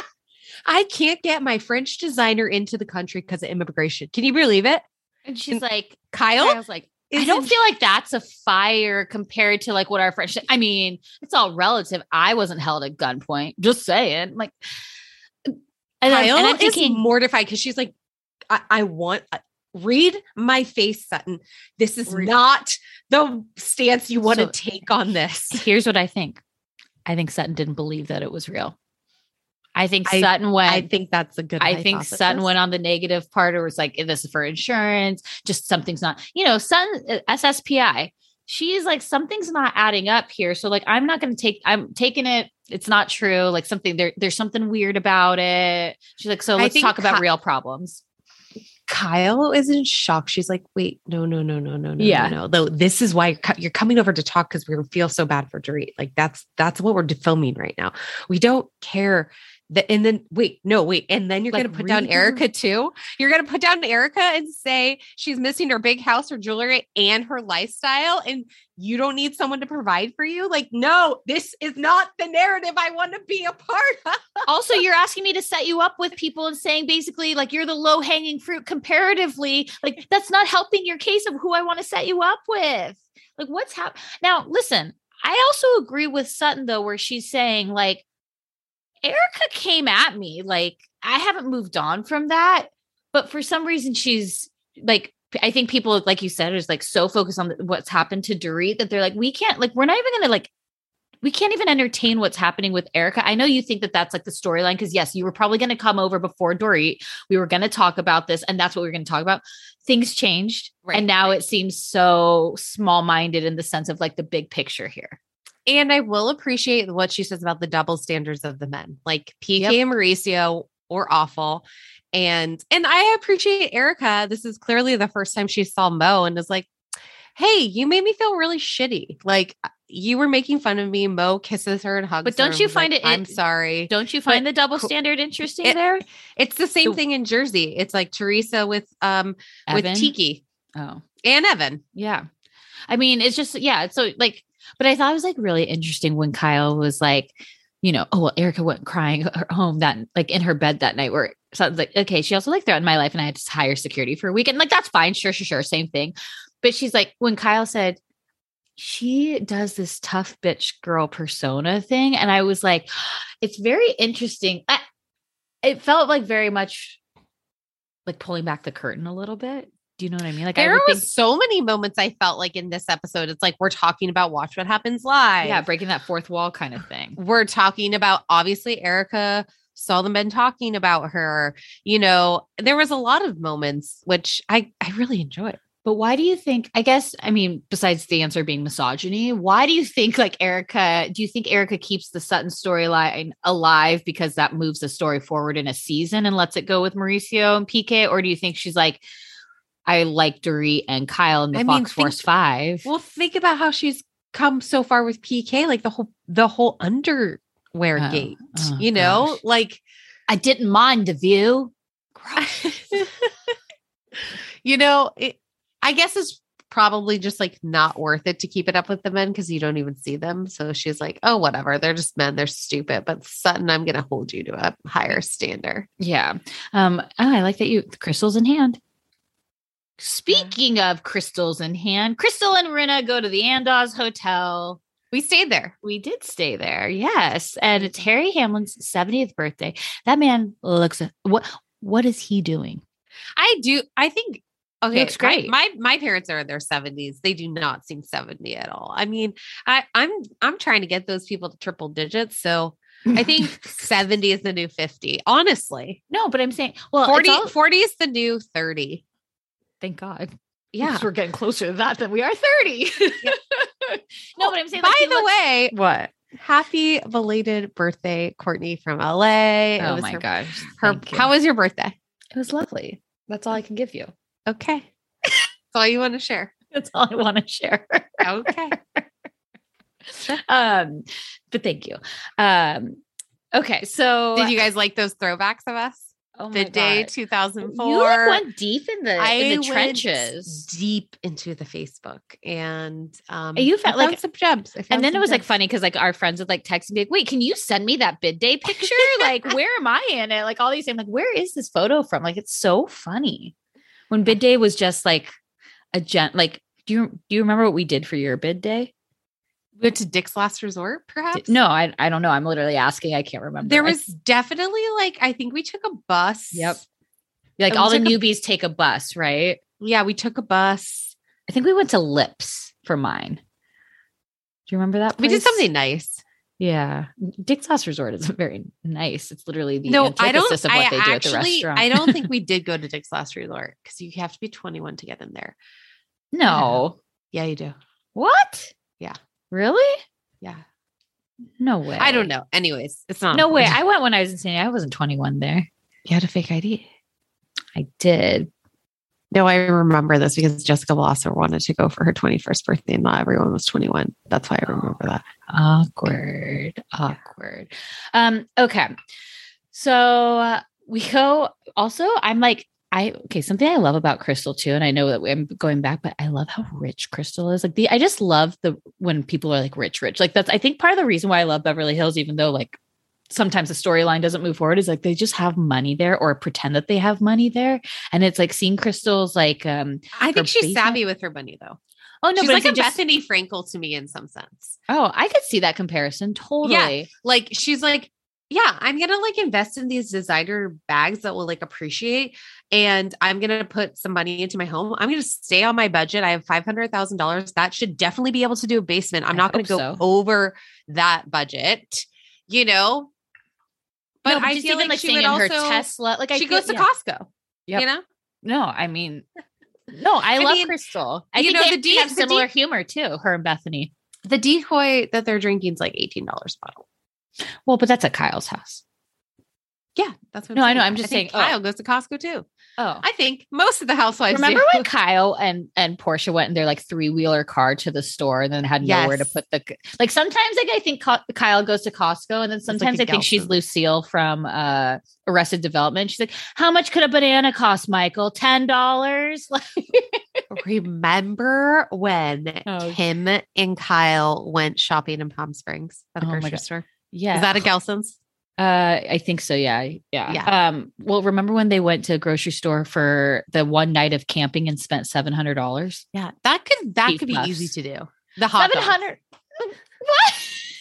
I can't get my French designer into the country because of immigration. Can you believe it? And she's like, Kyle? Kyle's like, I don't feel like that's a fire compared to like what our friends. I mean, it's all relative. I wasn't held at gunpoint. Just saying, like, and Kyle I'm, and I'm thinking, is mortified because she's like, I, I want uh, read my face, Sutton. This is Read- not the stance you want So- to take on this. here's what I think. I think Sutton didn't believe that it was real. I think I- Sutton went. I think that's a good. I think hypothesis. Sutton went on the negative part, or was like, this is for insurance. Just something's not, you know, Sutton, uh, S S P I. She's like, something's not adding up here. So like, I'm not going to take, I'm taking it. It's not true. Like something there, there's something weird about it. She's like, so I let's think talk about Ky- real problems. Kyle is in shock. She's like, wait, no, no, no, no, no, no, Yeah. no, no. Though this is why you're, co- you're coming over to talk because we feel so bad for Dorit. Like that's that's what we're filming right now. We don't care. That, and then wait, no, wait. And then you're Like, going to put down really? Erica too. You're going to put down Erica and say she's missing her big house, her jewelry, and her lifestyle. And you don't need someone to provide for you. Like, no, this is not the narrative I want to be a part of. Also, you're asking me to set you up with people and saying basically like you're the low hanging fruit comparatively. Like that's not helping your case of who I want to set you up with. Like what's happening now? Listen, I also agree with Sutton though, where she's saying like, Erica came at me. Like I haven't moved on from that, but for some reason she's like, I think people, like you said, is like so focused on what's happened to Dorit that they're like, we can't, like, we're not even going to like, we can't even entertain what's happening with Erica. I know you think that that's like the storyline. Cause yes, you were probably going to come over before Dorit. We were going to talk about this and that's what we we're going to talk about. Things changed. Right, and now right. it seems so small minded in the sense of like the big picture here. And I will appreciate what she says about the double standards of the men. Like P K Yep. and Mauricio were awful. And and I appreciate Erica. This is clearly the first time she saw Mo and is like, hey, you made me feel really shitty. Like you were making fun of me. Mo kisses her and hugs But her don't and you was find like, it- I'm sorry. Don't you find But the double co- standard interesting it- there? It's the same The- thing in Jersey. It's like Teresa with um Evan? with Tiki Oh, and Evan. yeah. I mean, it's just, yeah. It's so like, but I thought it was like really interesting when Kyle was like, you know, oh, well, Erica went crying her- home that, like in her bed that night where so I was like, okay, she also like threatened my life and I had to hire security for a weekend. Like, that's fine. Sure, sure, sure. Same thing. But she's like, when Kyle said, she does this tough bitch girl persona thing. And I was like, it's very interesting. I, it felt like very much like pulling back the curtain a little bit. Do you know what I mean? Like There I would was think, so many moments I felt like in this episode. It's like we're talking about Watch What Happens Live. yeah, breaking that fourth wall kind of thing. We're talking about obviously Erica saw the men talking about her. You know, there was a lot of moments which I I really enjoyed. But why do you think, I guess, I mean, besides the answer being misogyny, why do you think like Erica, do you think Erica keeps the Sutton storyline alive because that moves the story forward in a season and lets it go with Mauricio and P K? Or do you think she's like, I like Dorit and Kyle in the I mean, Fox Force think- Five? Well, think about how she's come so far with P K, like the whole the whole underwear Oh, gate. oh, you know, gosh. like I didn't mind the view. you know, it, I guess it's probably just like not worth it to keep it up with the men because you don't even see them. So she's like, oh, whatever. They're just men. They're stupid. But Sutton, I'm going to hold you to a higher standard. Yeah. Um, oh, I like that you, crystals in hand. Speaking of crystals in hand, Crystal and Rinna go to the Andaz Hotel. We stayed there. We did stay there. Yes. And it's Harry Hamlin's seventieth birthday. That man looks, what, what is he doing? I do. I think. Okay, looks great. My, my my parents are in their seventies. They do not seem seventy at all. I mean, I I'm I'm trying to get those people to triple digits. So I think seventy is the new fifty. Honestly, No, but I'm saying, well, forty, it's all- forty is the new thirty. thank God. Yeah. Because we're getting closer to that than we are thirty. No, but I'm saying, By like, he the looks- way, what? Happy belated birthday, Courtney from L A. It oh was my her, gosh. Her, Thank you. how was your birthday? It was lovely. That's all I can give you. Okay. That's all you want to share. That's all I want to share. Okay. Sure. Um, but thank you. Um, okay. So did you guys like those throwbacks of us? Oh my the day God. two thousand four. You like went deep in the, I in the went trenches. deep into the Facebook, and um, And you felt I like found some gems. I found And then some it was like gems. funny because like our friends would like text and be like, wait, can you send me that bid day picture? Like, where am I in it? Like all these things. Like, where is this photo from? Like, it's so funny. When bid day was just like a gent, like, do you do you remember what we did for your bid day? We went to Dick's Last Resort, perhaps. No, I I don't know. I'm literally asking. I can't remember. There I- was definitely like I think we took a bus. Yep. Like And all we the took a- newbies take a bus, right? Yeah, we took a bus. I think we went to Lips for mine. Do you remember that We did place? something nice. Yeah. Dick's Last Resort is very nice. It's literally the No, I don't. antithesis of what I they do at the actually, restaurant. I don't think we did go to Dick's Last Resort because you have to be twenty-one to get in there. No. Yeah, you do. What? Yeah. Really? Yeah. No way. I don't know. Anyways, it's not. No way. important. I went when I was in San Diego. I wasn't twenty-one there. You had a fake I D. I did. No, I remember this because Jessica Blosser wanted to go for her twenty-first birthday and not everyone was twenty-one. That's why I remember that. Awkward. Awkward. Um, okay. So uh, we go also, I'm like, I okay, something I love about Crystal too, and I know that I'm going back, but I love how rich Crystal is. Like the I just love the when people are like rich, rich. Like that's I think part of the reason why I love Beverly Hills, even though like sometimes the storyline doesn't move forward, is like they just have money there or pretend that they have money there. And it's like seeing Crystal's like um I think she's basement- savvy with her money though. Oh no, She's but like is a it just, Bethany Frankel to me in some sense. oh, I could see that comparison totally. Yeah. Like she's like, yeah, I'm going to like invest in these designer bags that will like appreciate. And I'm going to put some money into my home. I'm going to stay on my budget. I have five hundred thousand dollars. That should definitely be able to do a basement. I'm I not going to hope go so. over that budget, you know? But, No, but I just feel even like, like she seeing would in also, her Tesla, like I she feel- goes to yeah. Costco, Yep. you know? No, I mean, no, I, I love mean, Crystal. I you think know, they the D- have the similar D- humor too, her and Bethany. The decoy that they're drinking is like eighteen dollars a bottle. Well, but that's at Kyle's house. Yeah, that's what No, I know, saying. I'm just think saying, oh. Kyle goes to Costco too. Oh, I think most of the housewives remember do. when Kyle and and Portia went in their like three wheeler car to the store and then had nowhere to Yes. put the like. Sometimes like I think Co- Kyle goes to Costco and then sometimes a I think she's Gelson's. Lucille from uh Arrested Development. She's like, "How much could a banana cost, Michael? Ten dollars." Remember when Oh. Kim and Kyle went shopping in Palm Springs at a Oh my grocery God. store? Yeah, Is that a Gelson's? Uh, I think so. Yeah. Yeah. Yeah. Um, well, remember when they went to a grocery store for the one night of camping and spent seven hundred dollars? Yeah, that could that Beef could be puffs. easy to do. The hot Seven dogs. hundred. What?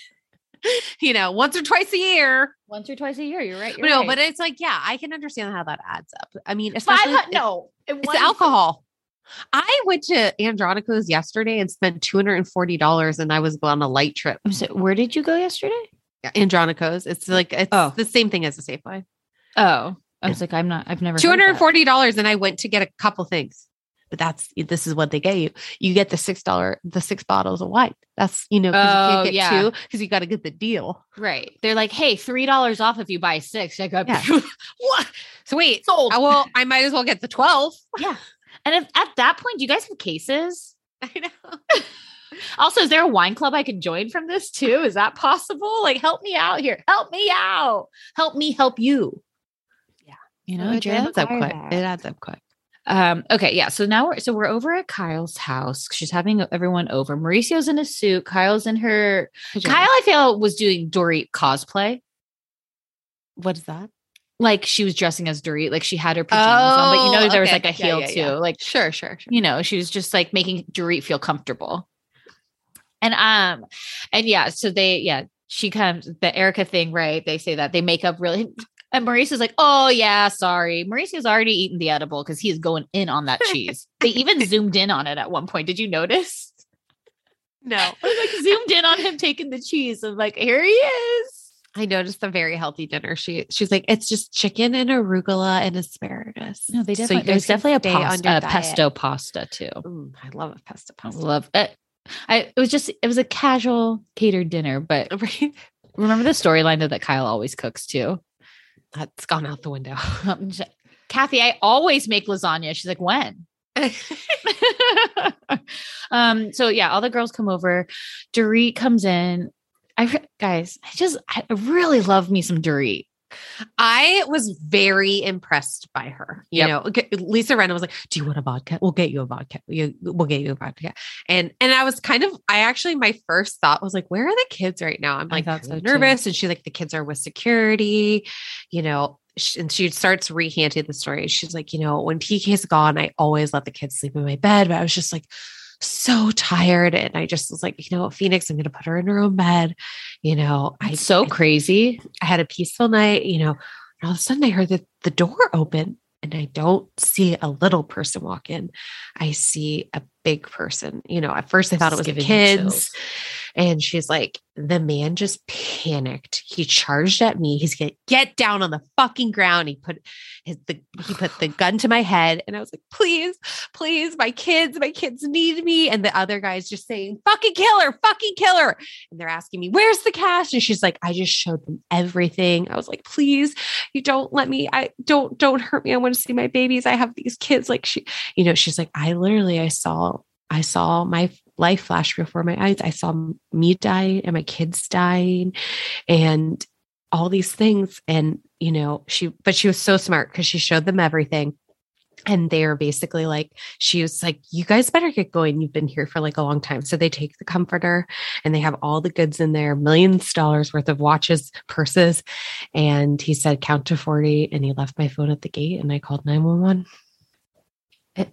You know, once or twice a year. Once or twice a year. You're right. You're no, right. but it's like, yeah, I can understand how that adds up. I mean, Five especially hundred. No, it it's was- alcohol. I went to Andronico's yesterday and spent two hundred forty dollars, and I was on a light trip. I'm sorry, where did you go yesterday? Andronico's. It's like it's Oh. the same thing as a Safeway. Oh, I was like, I'm not. I've never. heard Two hundred and that. forty dollars, and I went to get a couple things. But that's this is what they get you. You get the six dollar, the six bottles of wine. That's you know, 'cause Oh, you can't get yeah. two because you got to get the deal. Right. They're like, hey, three dollars off if you buy six. I go, Yeah. what? So wait, Sold. I will. I might as well get the twelve. Yeah. And if, at that point, do you guys have cases? I know. Also, is there a wine club I could join from this too? Is that possible? Like, help me out here. Help me out. Help me help you. Yeah. You know, it join the adds up choir quick. there. It adds up quick. Um, okay, yeah. So now we're so we're over at Kyle's house. She's having everyone over. Mauricio's in a suit. Kyle's in her Pajamas. Kyle, I feel, was doing Dorit cosplay. What is that? Like she was dressing as Dorit, like she had her pajamas on, but you know Oh, there was okay. like a Yeah, heel yeah, too. yeah. Like Sure, sure, sure. you know, she was just like making Dorit feel comfortable. And um, and yeah, so they yeah, she comes the Erica thing, right? They say that they make up really. And Maurice is like, oh, yeah, sorry. Maurice has already eaten the edible because he is going in on that cheese. They even zoomed in on it at one point. Did you notice? No. Like zoomed in on him taking the cheese. I'm like, here he is. I noticed a very healthy dinner. She she's like, it's just chicken and arugula and asparagus. No, they So you definitely, there's guys can definitely a, stay on pasta, your a diet. pesto pasta too. Mm, I love a pesto I pasta. love it. I, it was just, it was a casual catered dinner, but Right? remember the storyline though that Kyle always cooks too? That's gone out the window. Kathy, I always make lasagna. She's like, when? um, so yeah, all the girls come over. Dorit comes in. I guys, I just, I really love me some Dorit. I was very impressed by her. You yep. know, Lisa Rinna was like, do you want a vodka? We'll get you a vodka. We'll get you a vodka. And, and I was kind of, I actually, my first thought was like, where are the kids right now? I'm like, so nervous. Too. And she's like, the kids are with security, you know, and she starts recanting the story. She's like, you know, when P K's gone, I always let the kids sleep in my bed, but I was just like, so tired. And I just was like, you know, Phoenix, I'm going to put her in her own bed. You know, I so crazy. I had a peaceful night, you know, and all of a sudden I heard the, the door open and I don't see a little person walk in. I see a big person. You know, at first I thought it was the kids. And she's like, the man just panicked. He charged at me. He's going to get down on the fucking ground. He put his, the, he put the gun to my head. And I was like, please, please, my kids, my kids need me. And the other guy's just saying, fucking kill her, fucking kill her. And they're asking me, where's the cash? And she's like, I just showed them everything. I was like, please, you don't let me, I don't, don't hurt me. I want to see my babies. I have these kids. Like she, you know, she's like, I literally, I saw, I saw my life flash before my eyes. I saw me die and my kids dying and all these things. And, you know, she, but she was so smart because she showed them everything. And they're basically like, she was like, you guys better get going. You've been here for like a long time. So they take the comforter and they have all the goods in there, millions of dollars worth of watches, purses. And he said, count to forty. And he left my phone at the gate and I called nine one one. It,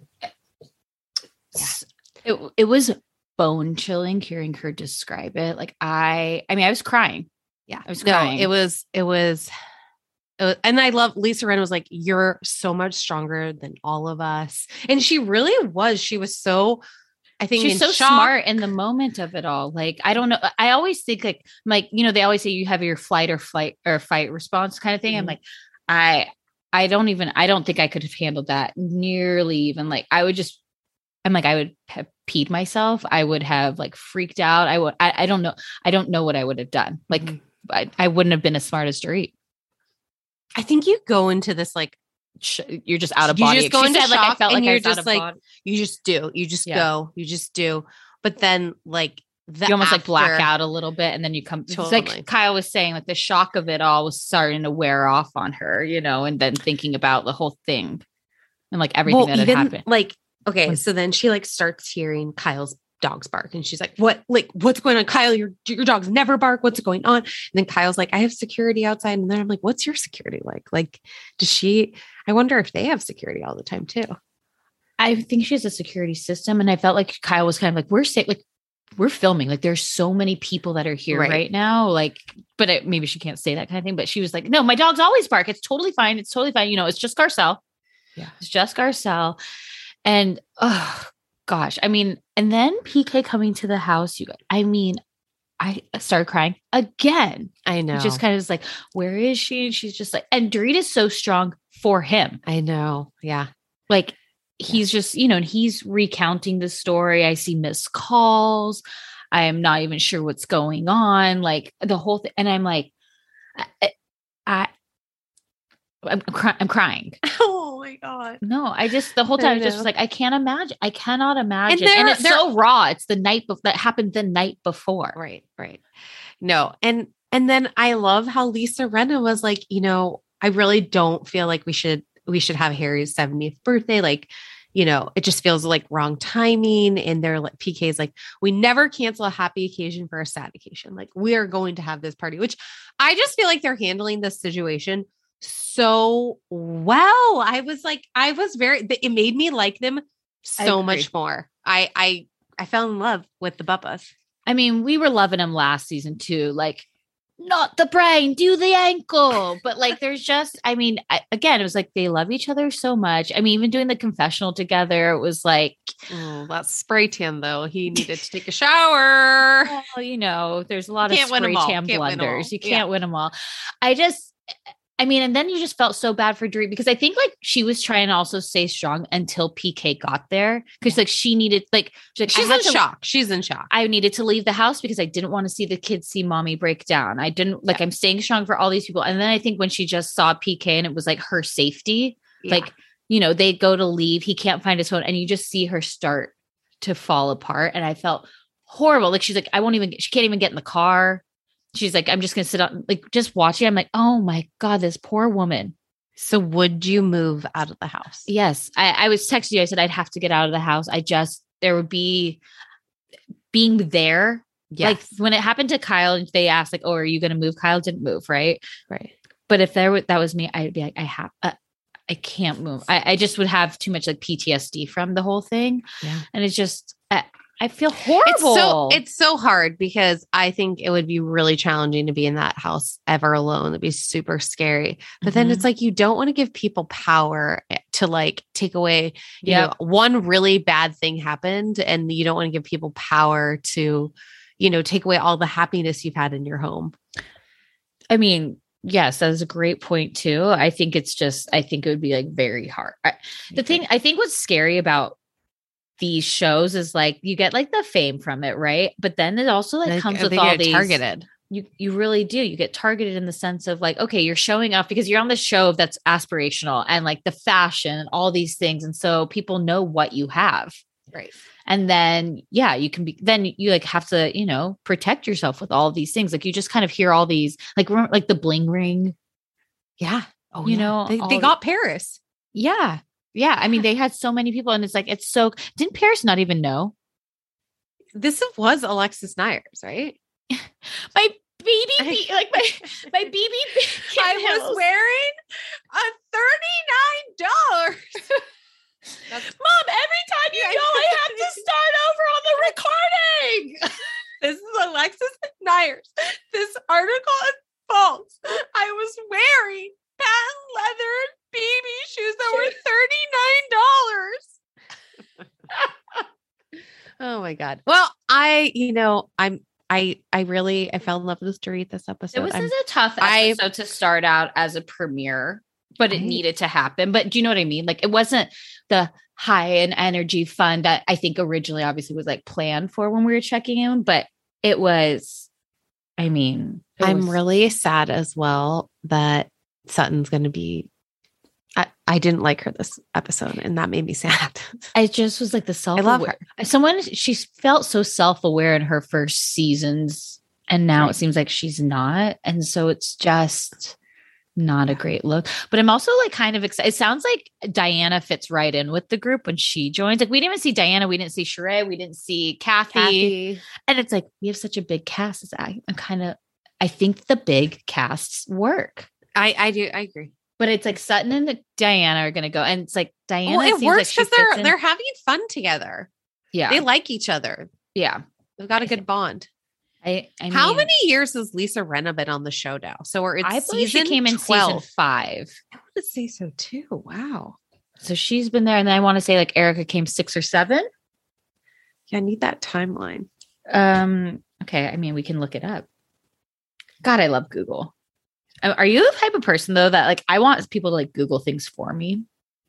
it, it was bone chilling hearing her describe it. Like I, I mean, I was crying. Yeah, I was no, crying. It was, it was, it was, and I love Lisa Rinna was like, you're so much stronger than all of us. And she really was, she was so, I think she's so shock. smart in the moment of it all. Like, I don't know. I always think like, like, you know, they always say you have your flight or flight or fight response kind of thing. Mm-hmm. I'm like, I, I don't even, I don't think I could have handled that nearly even like, I would just, I'm like, I would have peed myself. I would have like freaked out. I would, I, I don't know. I don't know what I would have done. Like, mm-hmm. I, I wouldn't have been as smart as Dorit. I think you go into this, like, sh- you're just out of body. You just go into shock, like, I felt and like you're I was just out of like, body. You just do, you just yeah. go, you just do. But then like, the you almost after, like black out a little bit. And then you come, totally. It's like Kyle was saying, like the shock of it all was starting to wear off on her, you know, and then thinking about the whole thing and like everything well, that had even, happened. Like, okay. So then she like starts hearing Kyle's dogs bark and she's like, what, like, what's going on? Kyle, your, your dogs never bark. What's going on? And then Kyle's like, I have security outside. And then I'm like, what's your security like? Like, does she, I wonder if they have security all the time too. I think she has a security system. And I felt like Kyle was kind of like, we're safe. Like we're filming, like there's so many people that are here right, right now. Like, but it, maybe she can't say that kind of thing, but she was like, no, my dogs always bark. It's totally fine. It's totally fine. You know, it's just Garcelle. Yeah. It's just Garcelle. And, oh gosh, I mean, and then P K coming to the house, you guys, I mean, I started crying again. I know. Just kind of was like, where is she? And she's just like, and Dorit is so strong for him. I know. Yeah. Like he's yeah. just, you know, and he's recounting the story. I see missed calls. I am not even sure what's going on. Like the whole thing. And I'm like, I, I I'm, cry- I'm crying. Oh my God. No, I just, the whole time I, I was just like, I can't imagine. I cannot imagine. And, and it's so raw. It's the night before that happened the night before. Right. Right. No. And, and then I love how Lisa Rinna was like, you know, I really don't feel like we should, we should have Harry's seventieth birthday. Like, you know, it just feels like wrong timing. And they're like, P K's like, we never cancel a happy occasion for a sad occasion. Like we are going to have this party, which I just feel like they're handling this situation so well. I was like, I was very, it made me like them so much more. I, I, I fell in love with the Bubpas. I mean, we were loving them last season too. Like, not the brain, do the ankle. But like, there's just, I mean, I, again, it was like, they love each other so much. I mean, even doing the confessional together, it was like, oh, that spray tan though. He needed to take a shower. Well, you know, there's a lot of spray tan blunders. You can't yeah. win them all. I just, I mean, and then you just felt so bad for Dorit because I think like she was trying to also stay strong until P K got there. Cause yeah. like she needed, like, she's, like, she's in to, shock. She's in shock. I needed to leave the house because I didn't want to see the kids see mommy break down. I didn't like, yeah. I'm staying strong for all these people. And then I think when she just saw P K and it was like her safety, Yeah. Like, you know, they go to leave. He can't find his phone. And you just see her start to fall apart. And I felt horrible. Like, she's like, I won't even, she can't even get in the car. She's like, I'm just going to sit on, like, just watching. I'm like, oh my God, this poor woman. So would you move out of the house? Yes. I, I was texting you. I said, I'd have to get out of the house. I just, there would be being there. Yes. Like when it happened to Kyle and they asked like, oh, are you going to move? Kyle didn't move. Right. Right. But if there was, that was me, I'd be like, I have, uh, I can't move. I, I just would have too much like P T S D from the whole thing. Yeah. And it's just, I, I feel horrible. It's so, it's so hard because I think it would be really challenging to be in that house ever alone. It'd be super scary. But mm-hmm. then it's like, you don't want to give people power to like take away, you yep. know, one really bad thing happened and you don't want to give people power to, you know, take away all the happiness you've had in your home. I mean, yes, that is a great point too. I think it's just, I think it would be like very hard. I, the thing, I think what's scary about these shows is like, you get like the fame from it. Right. But then it also like, like comes with all these targeted. You, you really do. You get targeted in the sense of like, okay, you're showing up because you're on the show that's aspirational and like the fashion and all these things. And so people know what you have. Right. And then, yeah, you can be, then you like have to, you know, protect yourself with all these things. Like you just kind of hear all these, like, remember, like the bling ring. Yeah. Oh, you yeah. know, they, they got Paris. Yeah. Yeah. I mean, they had so many people and it's like, it's so, didn't Paris not even know? This was Alexis Nyers, right? My B B, like my, my B B. I was wearing a thirty-nine dollars. That's- Mom, every time you go, I have to start over on the recording. This is Alexis Nyers. This article is false. I was wearing patent leather B B shoes that were thirty-nine dollars. Oh my God. Well, I, you know, I'm, I, I really, I fell in love with this Dorit this episode. It was I'm, a tough episode I, to start out as a premiere. But it needed to happen. But do you know what I mean? Like it wasn't the high and energy fun that I think originally obviously was like planned for when we were checking in. But it was, I mean, I'm was, really sad as well that Sutton's going to be, I, I didn't like her this episode and that made me sad. I just was like the self. I love her. Someone, she felt so self-aware in her first seasons. And now right. it seems like she's not. And so it's just... not a great look, but I'm also like kind of excited. It sounds like Diana fits right in with the group when she joins. Like we didn't even see Diana. We didn't see Sheree. We didn't see Kathy. Kathy. And it's like, we have such a big cast. It's, I, I'm kind of, I think the big casts work. I, I do. I agree. But it's like Sutton and Diana are going to go. And it's like Diana. Well, it works because like they're, they're having fun together. Yeah. They like each other. Yeah. They've got a good bond. I, I mean, how many years has Lisa Rinna been on the show now? So we're I believe she came in twelve. Season five. I want to say so too. Wow. So she's been there, and then I want to say like Erica came six or seven. Yeah, I need that timeline. Um. Okay. I mean, we can look it up. God, I love Google. Are you the type of person though that like I want people to like Google things for me?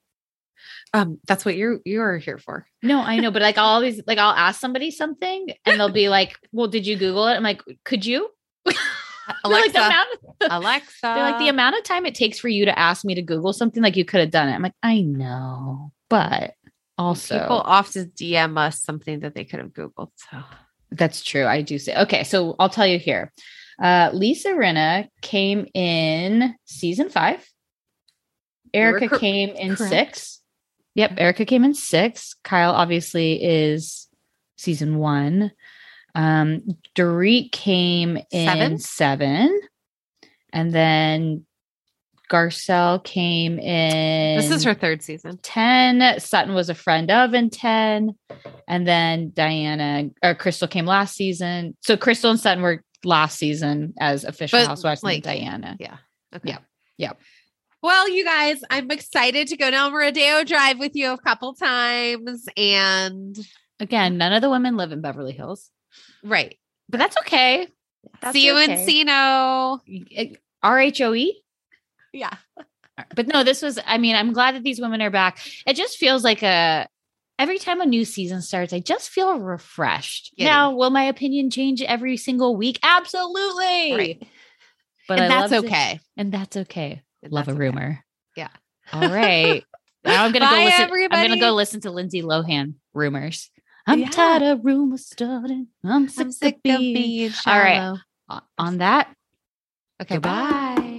Um, that's what you're you're here for. No, I know, but like I'll always like I'll ask somebody something and they'll be like, well, did you Google it? I'm like, could you? Alexa, like the amount of, Alexa. They're like the amount of time it takes for you to ask me to Google something, like you could have done it. I'm like, I know, but also people often D M us something that they could have Googled. So that's true. I do say, okay, so I'll tell you here. Uh, Lisa Rinna came in season five. Erica cor- came in correct. six. Yep. Erica came in six. Kyle obviously is season one. Um, Dorit came in seven. seven. And then Garcelle came in. This is her third season. ten. Sutton was a friend of in ten. And then Diana or Crystal came last season. So Crystal and Sutton were last season as official but, housewives like, and Diana. Yeah. Okay. Yeah. Yeah. Well, you guys, I'm excited to go down Rodeo Drive with you a couple times. And again, none of the women live in Beverly Hills. Right. But that's okay. That's See you okay. in Encino. R H O E? Yeah. But no, this was, I mean, I'm glad that these women are back. It just feels like a, every time a new season starts, I just feel refreshed. Yeah. Now, will my opinion change every single week? Absolutely. Right. But and I that's okay. It, and that's okay. And Love that's a rumor. Okay. Yeah. All right. Now I'm gonna Bye, go listen. everybody. I'm gonna go listen to Lindsay Lohan rumors. I'm Yeah. tired of rumors starting. I'm sick, I'm sick of being. being All right. shallow. O- On that. Okay, Goodbye. bye.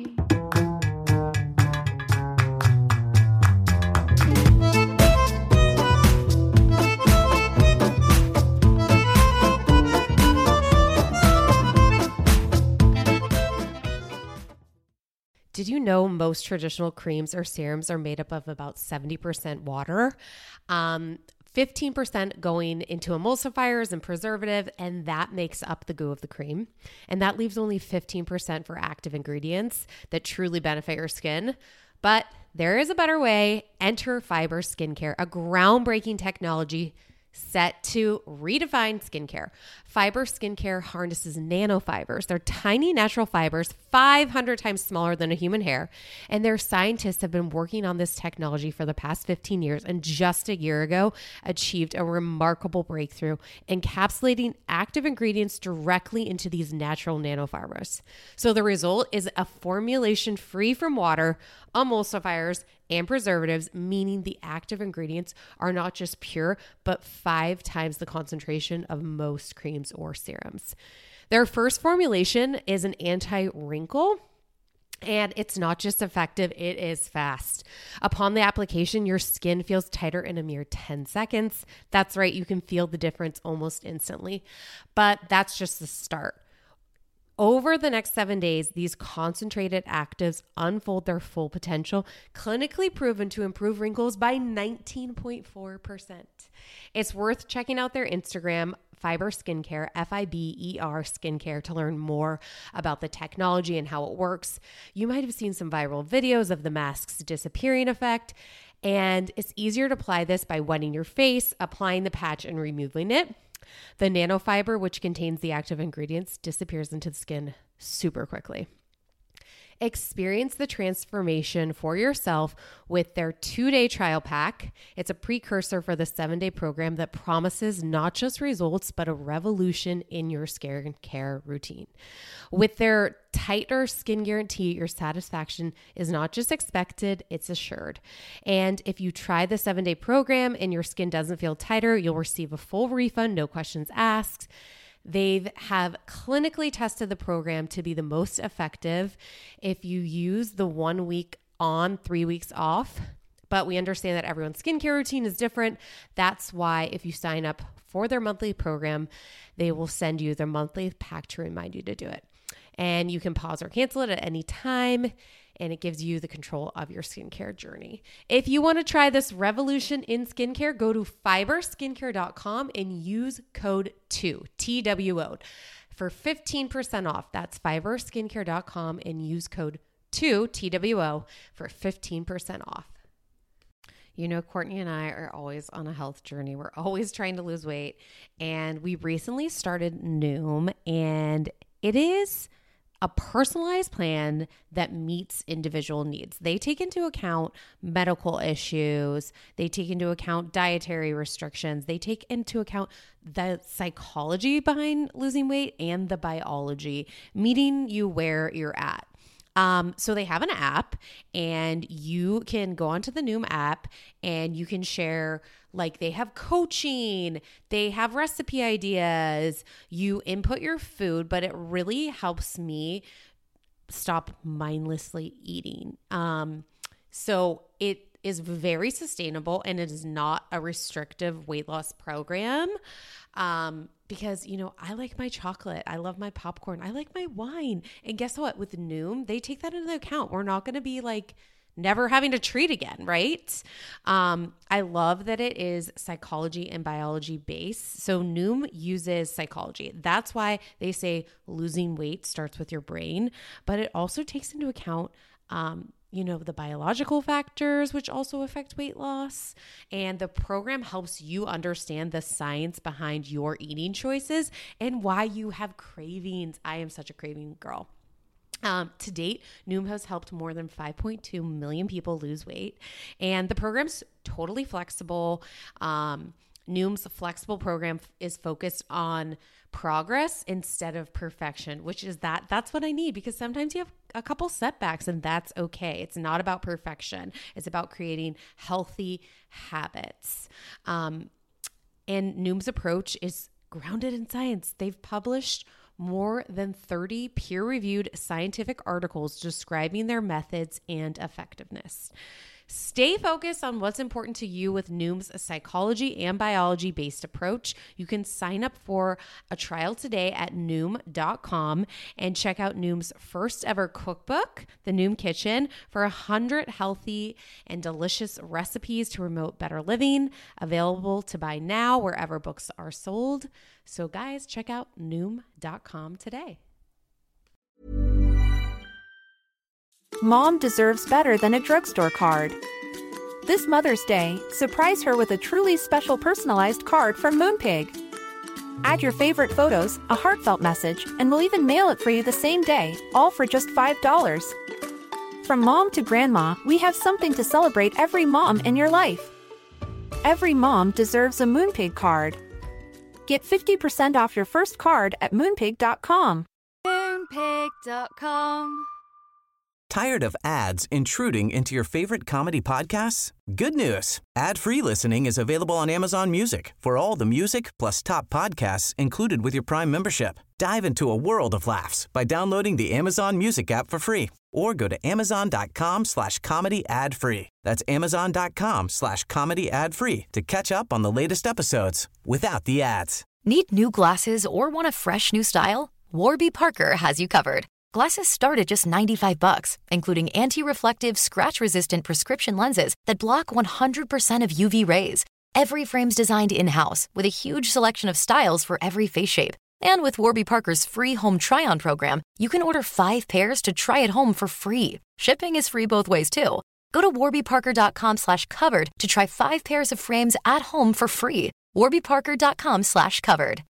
Did you know most traditional creams or serums are made up of about seventy percent water? Um, fifteen percent going into emulsifiers and preservative, and that makes up the goo of the cream. And that leaves only fifteen percent for active ingredients that truly benefit your skin. But there is a better way. Enter Fiber Skincare, a groundbreaking technology set to redefine skincare. Fiber Skincare harnesses nanofibers. They're tiny natural fibers, five hundred times smaller than a human hair. And their scientists have been working on this technology for the past fifteen years, and just a year ago achieved a remarkable breakthrough, encapsulating active ingredients directly into these natural nanofibers. So the result is a formulation free from water, emulsifiers, and preservatives, meaning the active ingredients are not just pure, but five times the concentration of most creams or serums. Their first formulation is an anti-wrinkle, and it's not just effective, it is fast. Upon the application, your skin feels tighter in a mere ten seconds. That's right, you can feel the difference almost instantly. But that's just the start. Over the next seven days, these concentrated actives unfold their full potential, clinically proven to improve wrinkles by nineteen point four percent. It's worth checking out their Instagram, Fiber Skincare, F I B E R Skincare, to learn more about the technology and how it works. You might have seen some viral videos of the mask's disappearing effect, and it's easier to apply this by wetting your face, applying the patch, and removing it. The nanofiber, which contains the active ingredients, disappears into the skin super quickly. Experience the transformation for yourself with their two-day trial pack. It's a precursor for the seven-day program that promises not just results, but a revolution in your skincare routine. With their tighter skin guarantee, your satisfaction is not just expected, it's assured. And if you try the seven-day program and your skin doesn't feel tighter, you'll receive a full refund, no questions asked. They have clinically tested the program to be the most effective if you use the one week on, three weeks off. But we understand that everyone's skincare routine is different. That's why if you sign up for their monthly program, they will send you their monthly pack to remind you to do it. And you can pause or cancel it at any time, and it gives you the control of your skincare journey. If you want to try this revolution in skincare, go to fiber skincare dot com and use code two, T W O, for fifteen percent off. That's fiber skincare dot com and use code two, T W O, for fifteen percent off. You know, Courtney and I are always on a health journey. We're always trying to lose weight. And we recently started Noom, and it is a personalized plan that meets individual needs. They take into account medical issues. They take into account dietary restrictions. They take into account the psychology behind losing weight and the biology, meeting you where you're at. Um, so they have an app, and you can go onto the Noom app and you can share, like, they have coaching, they have recipe ideas, you input your food, but it really helps me stop mindlessly eating. Um, so it is very sustainable, and it is not a restrictive weight loss program. Um, because, you know, I like my chocolate. I love my popcorn. I like my wine. And guess what? With Noom, they take that into account. We're not going to be like never having to treat again, right? Um, I love that it is psychology and biology based. So Noom uses psychology. That's why they say losing weight starts with your brain, but it also takes into account, um, you know, the biological factors, which also affect weight loss. And the program helps you understand the science behind your eating choices and why you have cravings. I am such a craving girl. Um, to date, Noom has helped more than five point two million people lose weight. And the program's totally flexible. Um, Noom's flexible program is focused on progress instead of perfection, which is that that's what I need, because sometimes you have a couple setbacks, and that's okay. It's not about perfection. It's about creating healthy habits. Um, and Noom's approach is grounded in science. They've published more than thirty peer-reviewed scientific articles describing their methods and effectiveness. Stay focused on what's important to you with Noom's psychology and biology-based approach. You can sign up for a trial today at Noom dot com and check out Noom's first ever cookbook, The Noom Kitchen, for one hundred healthy and delicious recipes to promote better living, available to buy now wherever books are sold. So guys, check out Noom dot com today. Mom deserves better than a drugstore card. This Mother's Day, surprise her with a truly special personalized card from Moonpig. Add your favorite photos, a heartfelt message, and we'll even mail it for you the same day, all for just five dollars. From mom to grandma, we have something to celebrate every mom in your life. Every mom deserves a Moonpig card. Get fifty percent off your first card at moonpig dot com. moonpig dot com. Tired of ads intruding into your favorite comedy podcasts? Good news. Ad-free listening is available on Amazon Music for all the music plus top podcasts included with your Prime membership. Dive into a world of laughs by downloading the Amazon Music app for free or go to amazon.com slash comedy ad free. That's amazon.com slash comedy ad free to catch up on the latest episodes without the ads. Need new glasses or want a fresh new style? Warby Parker has you covered. Glasses start at just ninety-five bucks, including anti-reflective, scratch-resistant prescription lenses that block one hundred percent of U V rays. Every frame's designed in-house with a huge selection of styles for every face shape. And with Warby Parker's free home try-on program, you can order five pairs to try at home for free. Shipping is free both ways, too. Go to warbyparker.com slash covered to try five pairs of frames at home for free. warbyparker.com slash covered.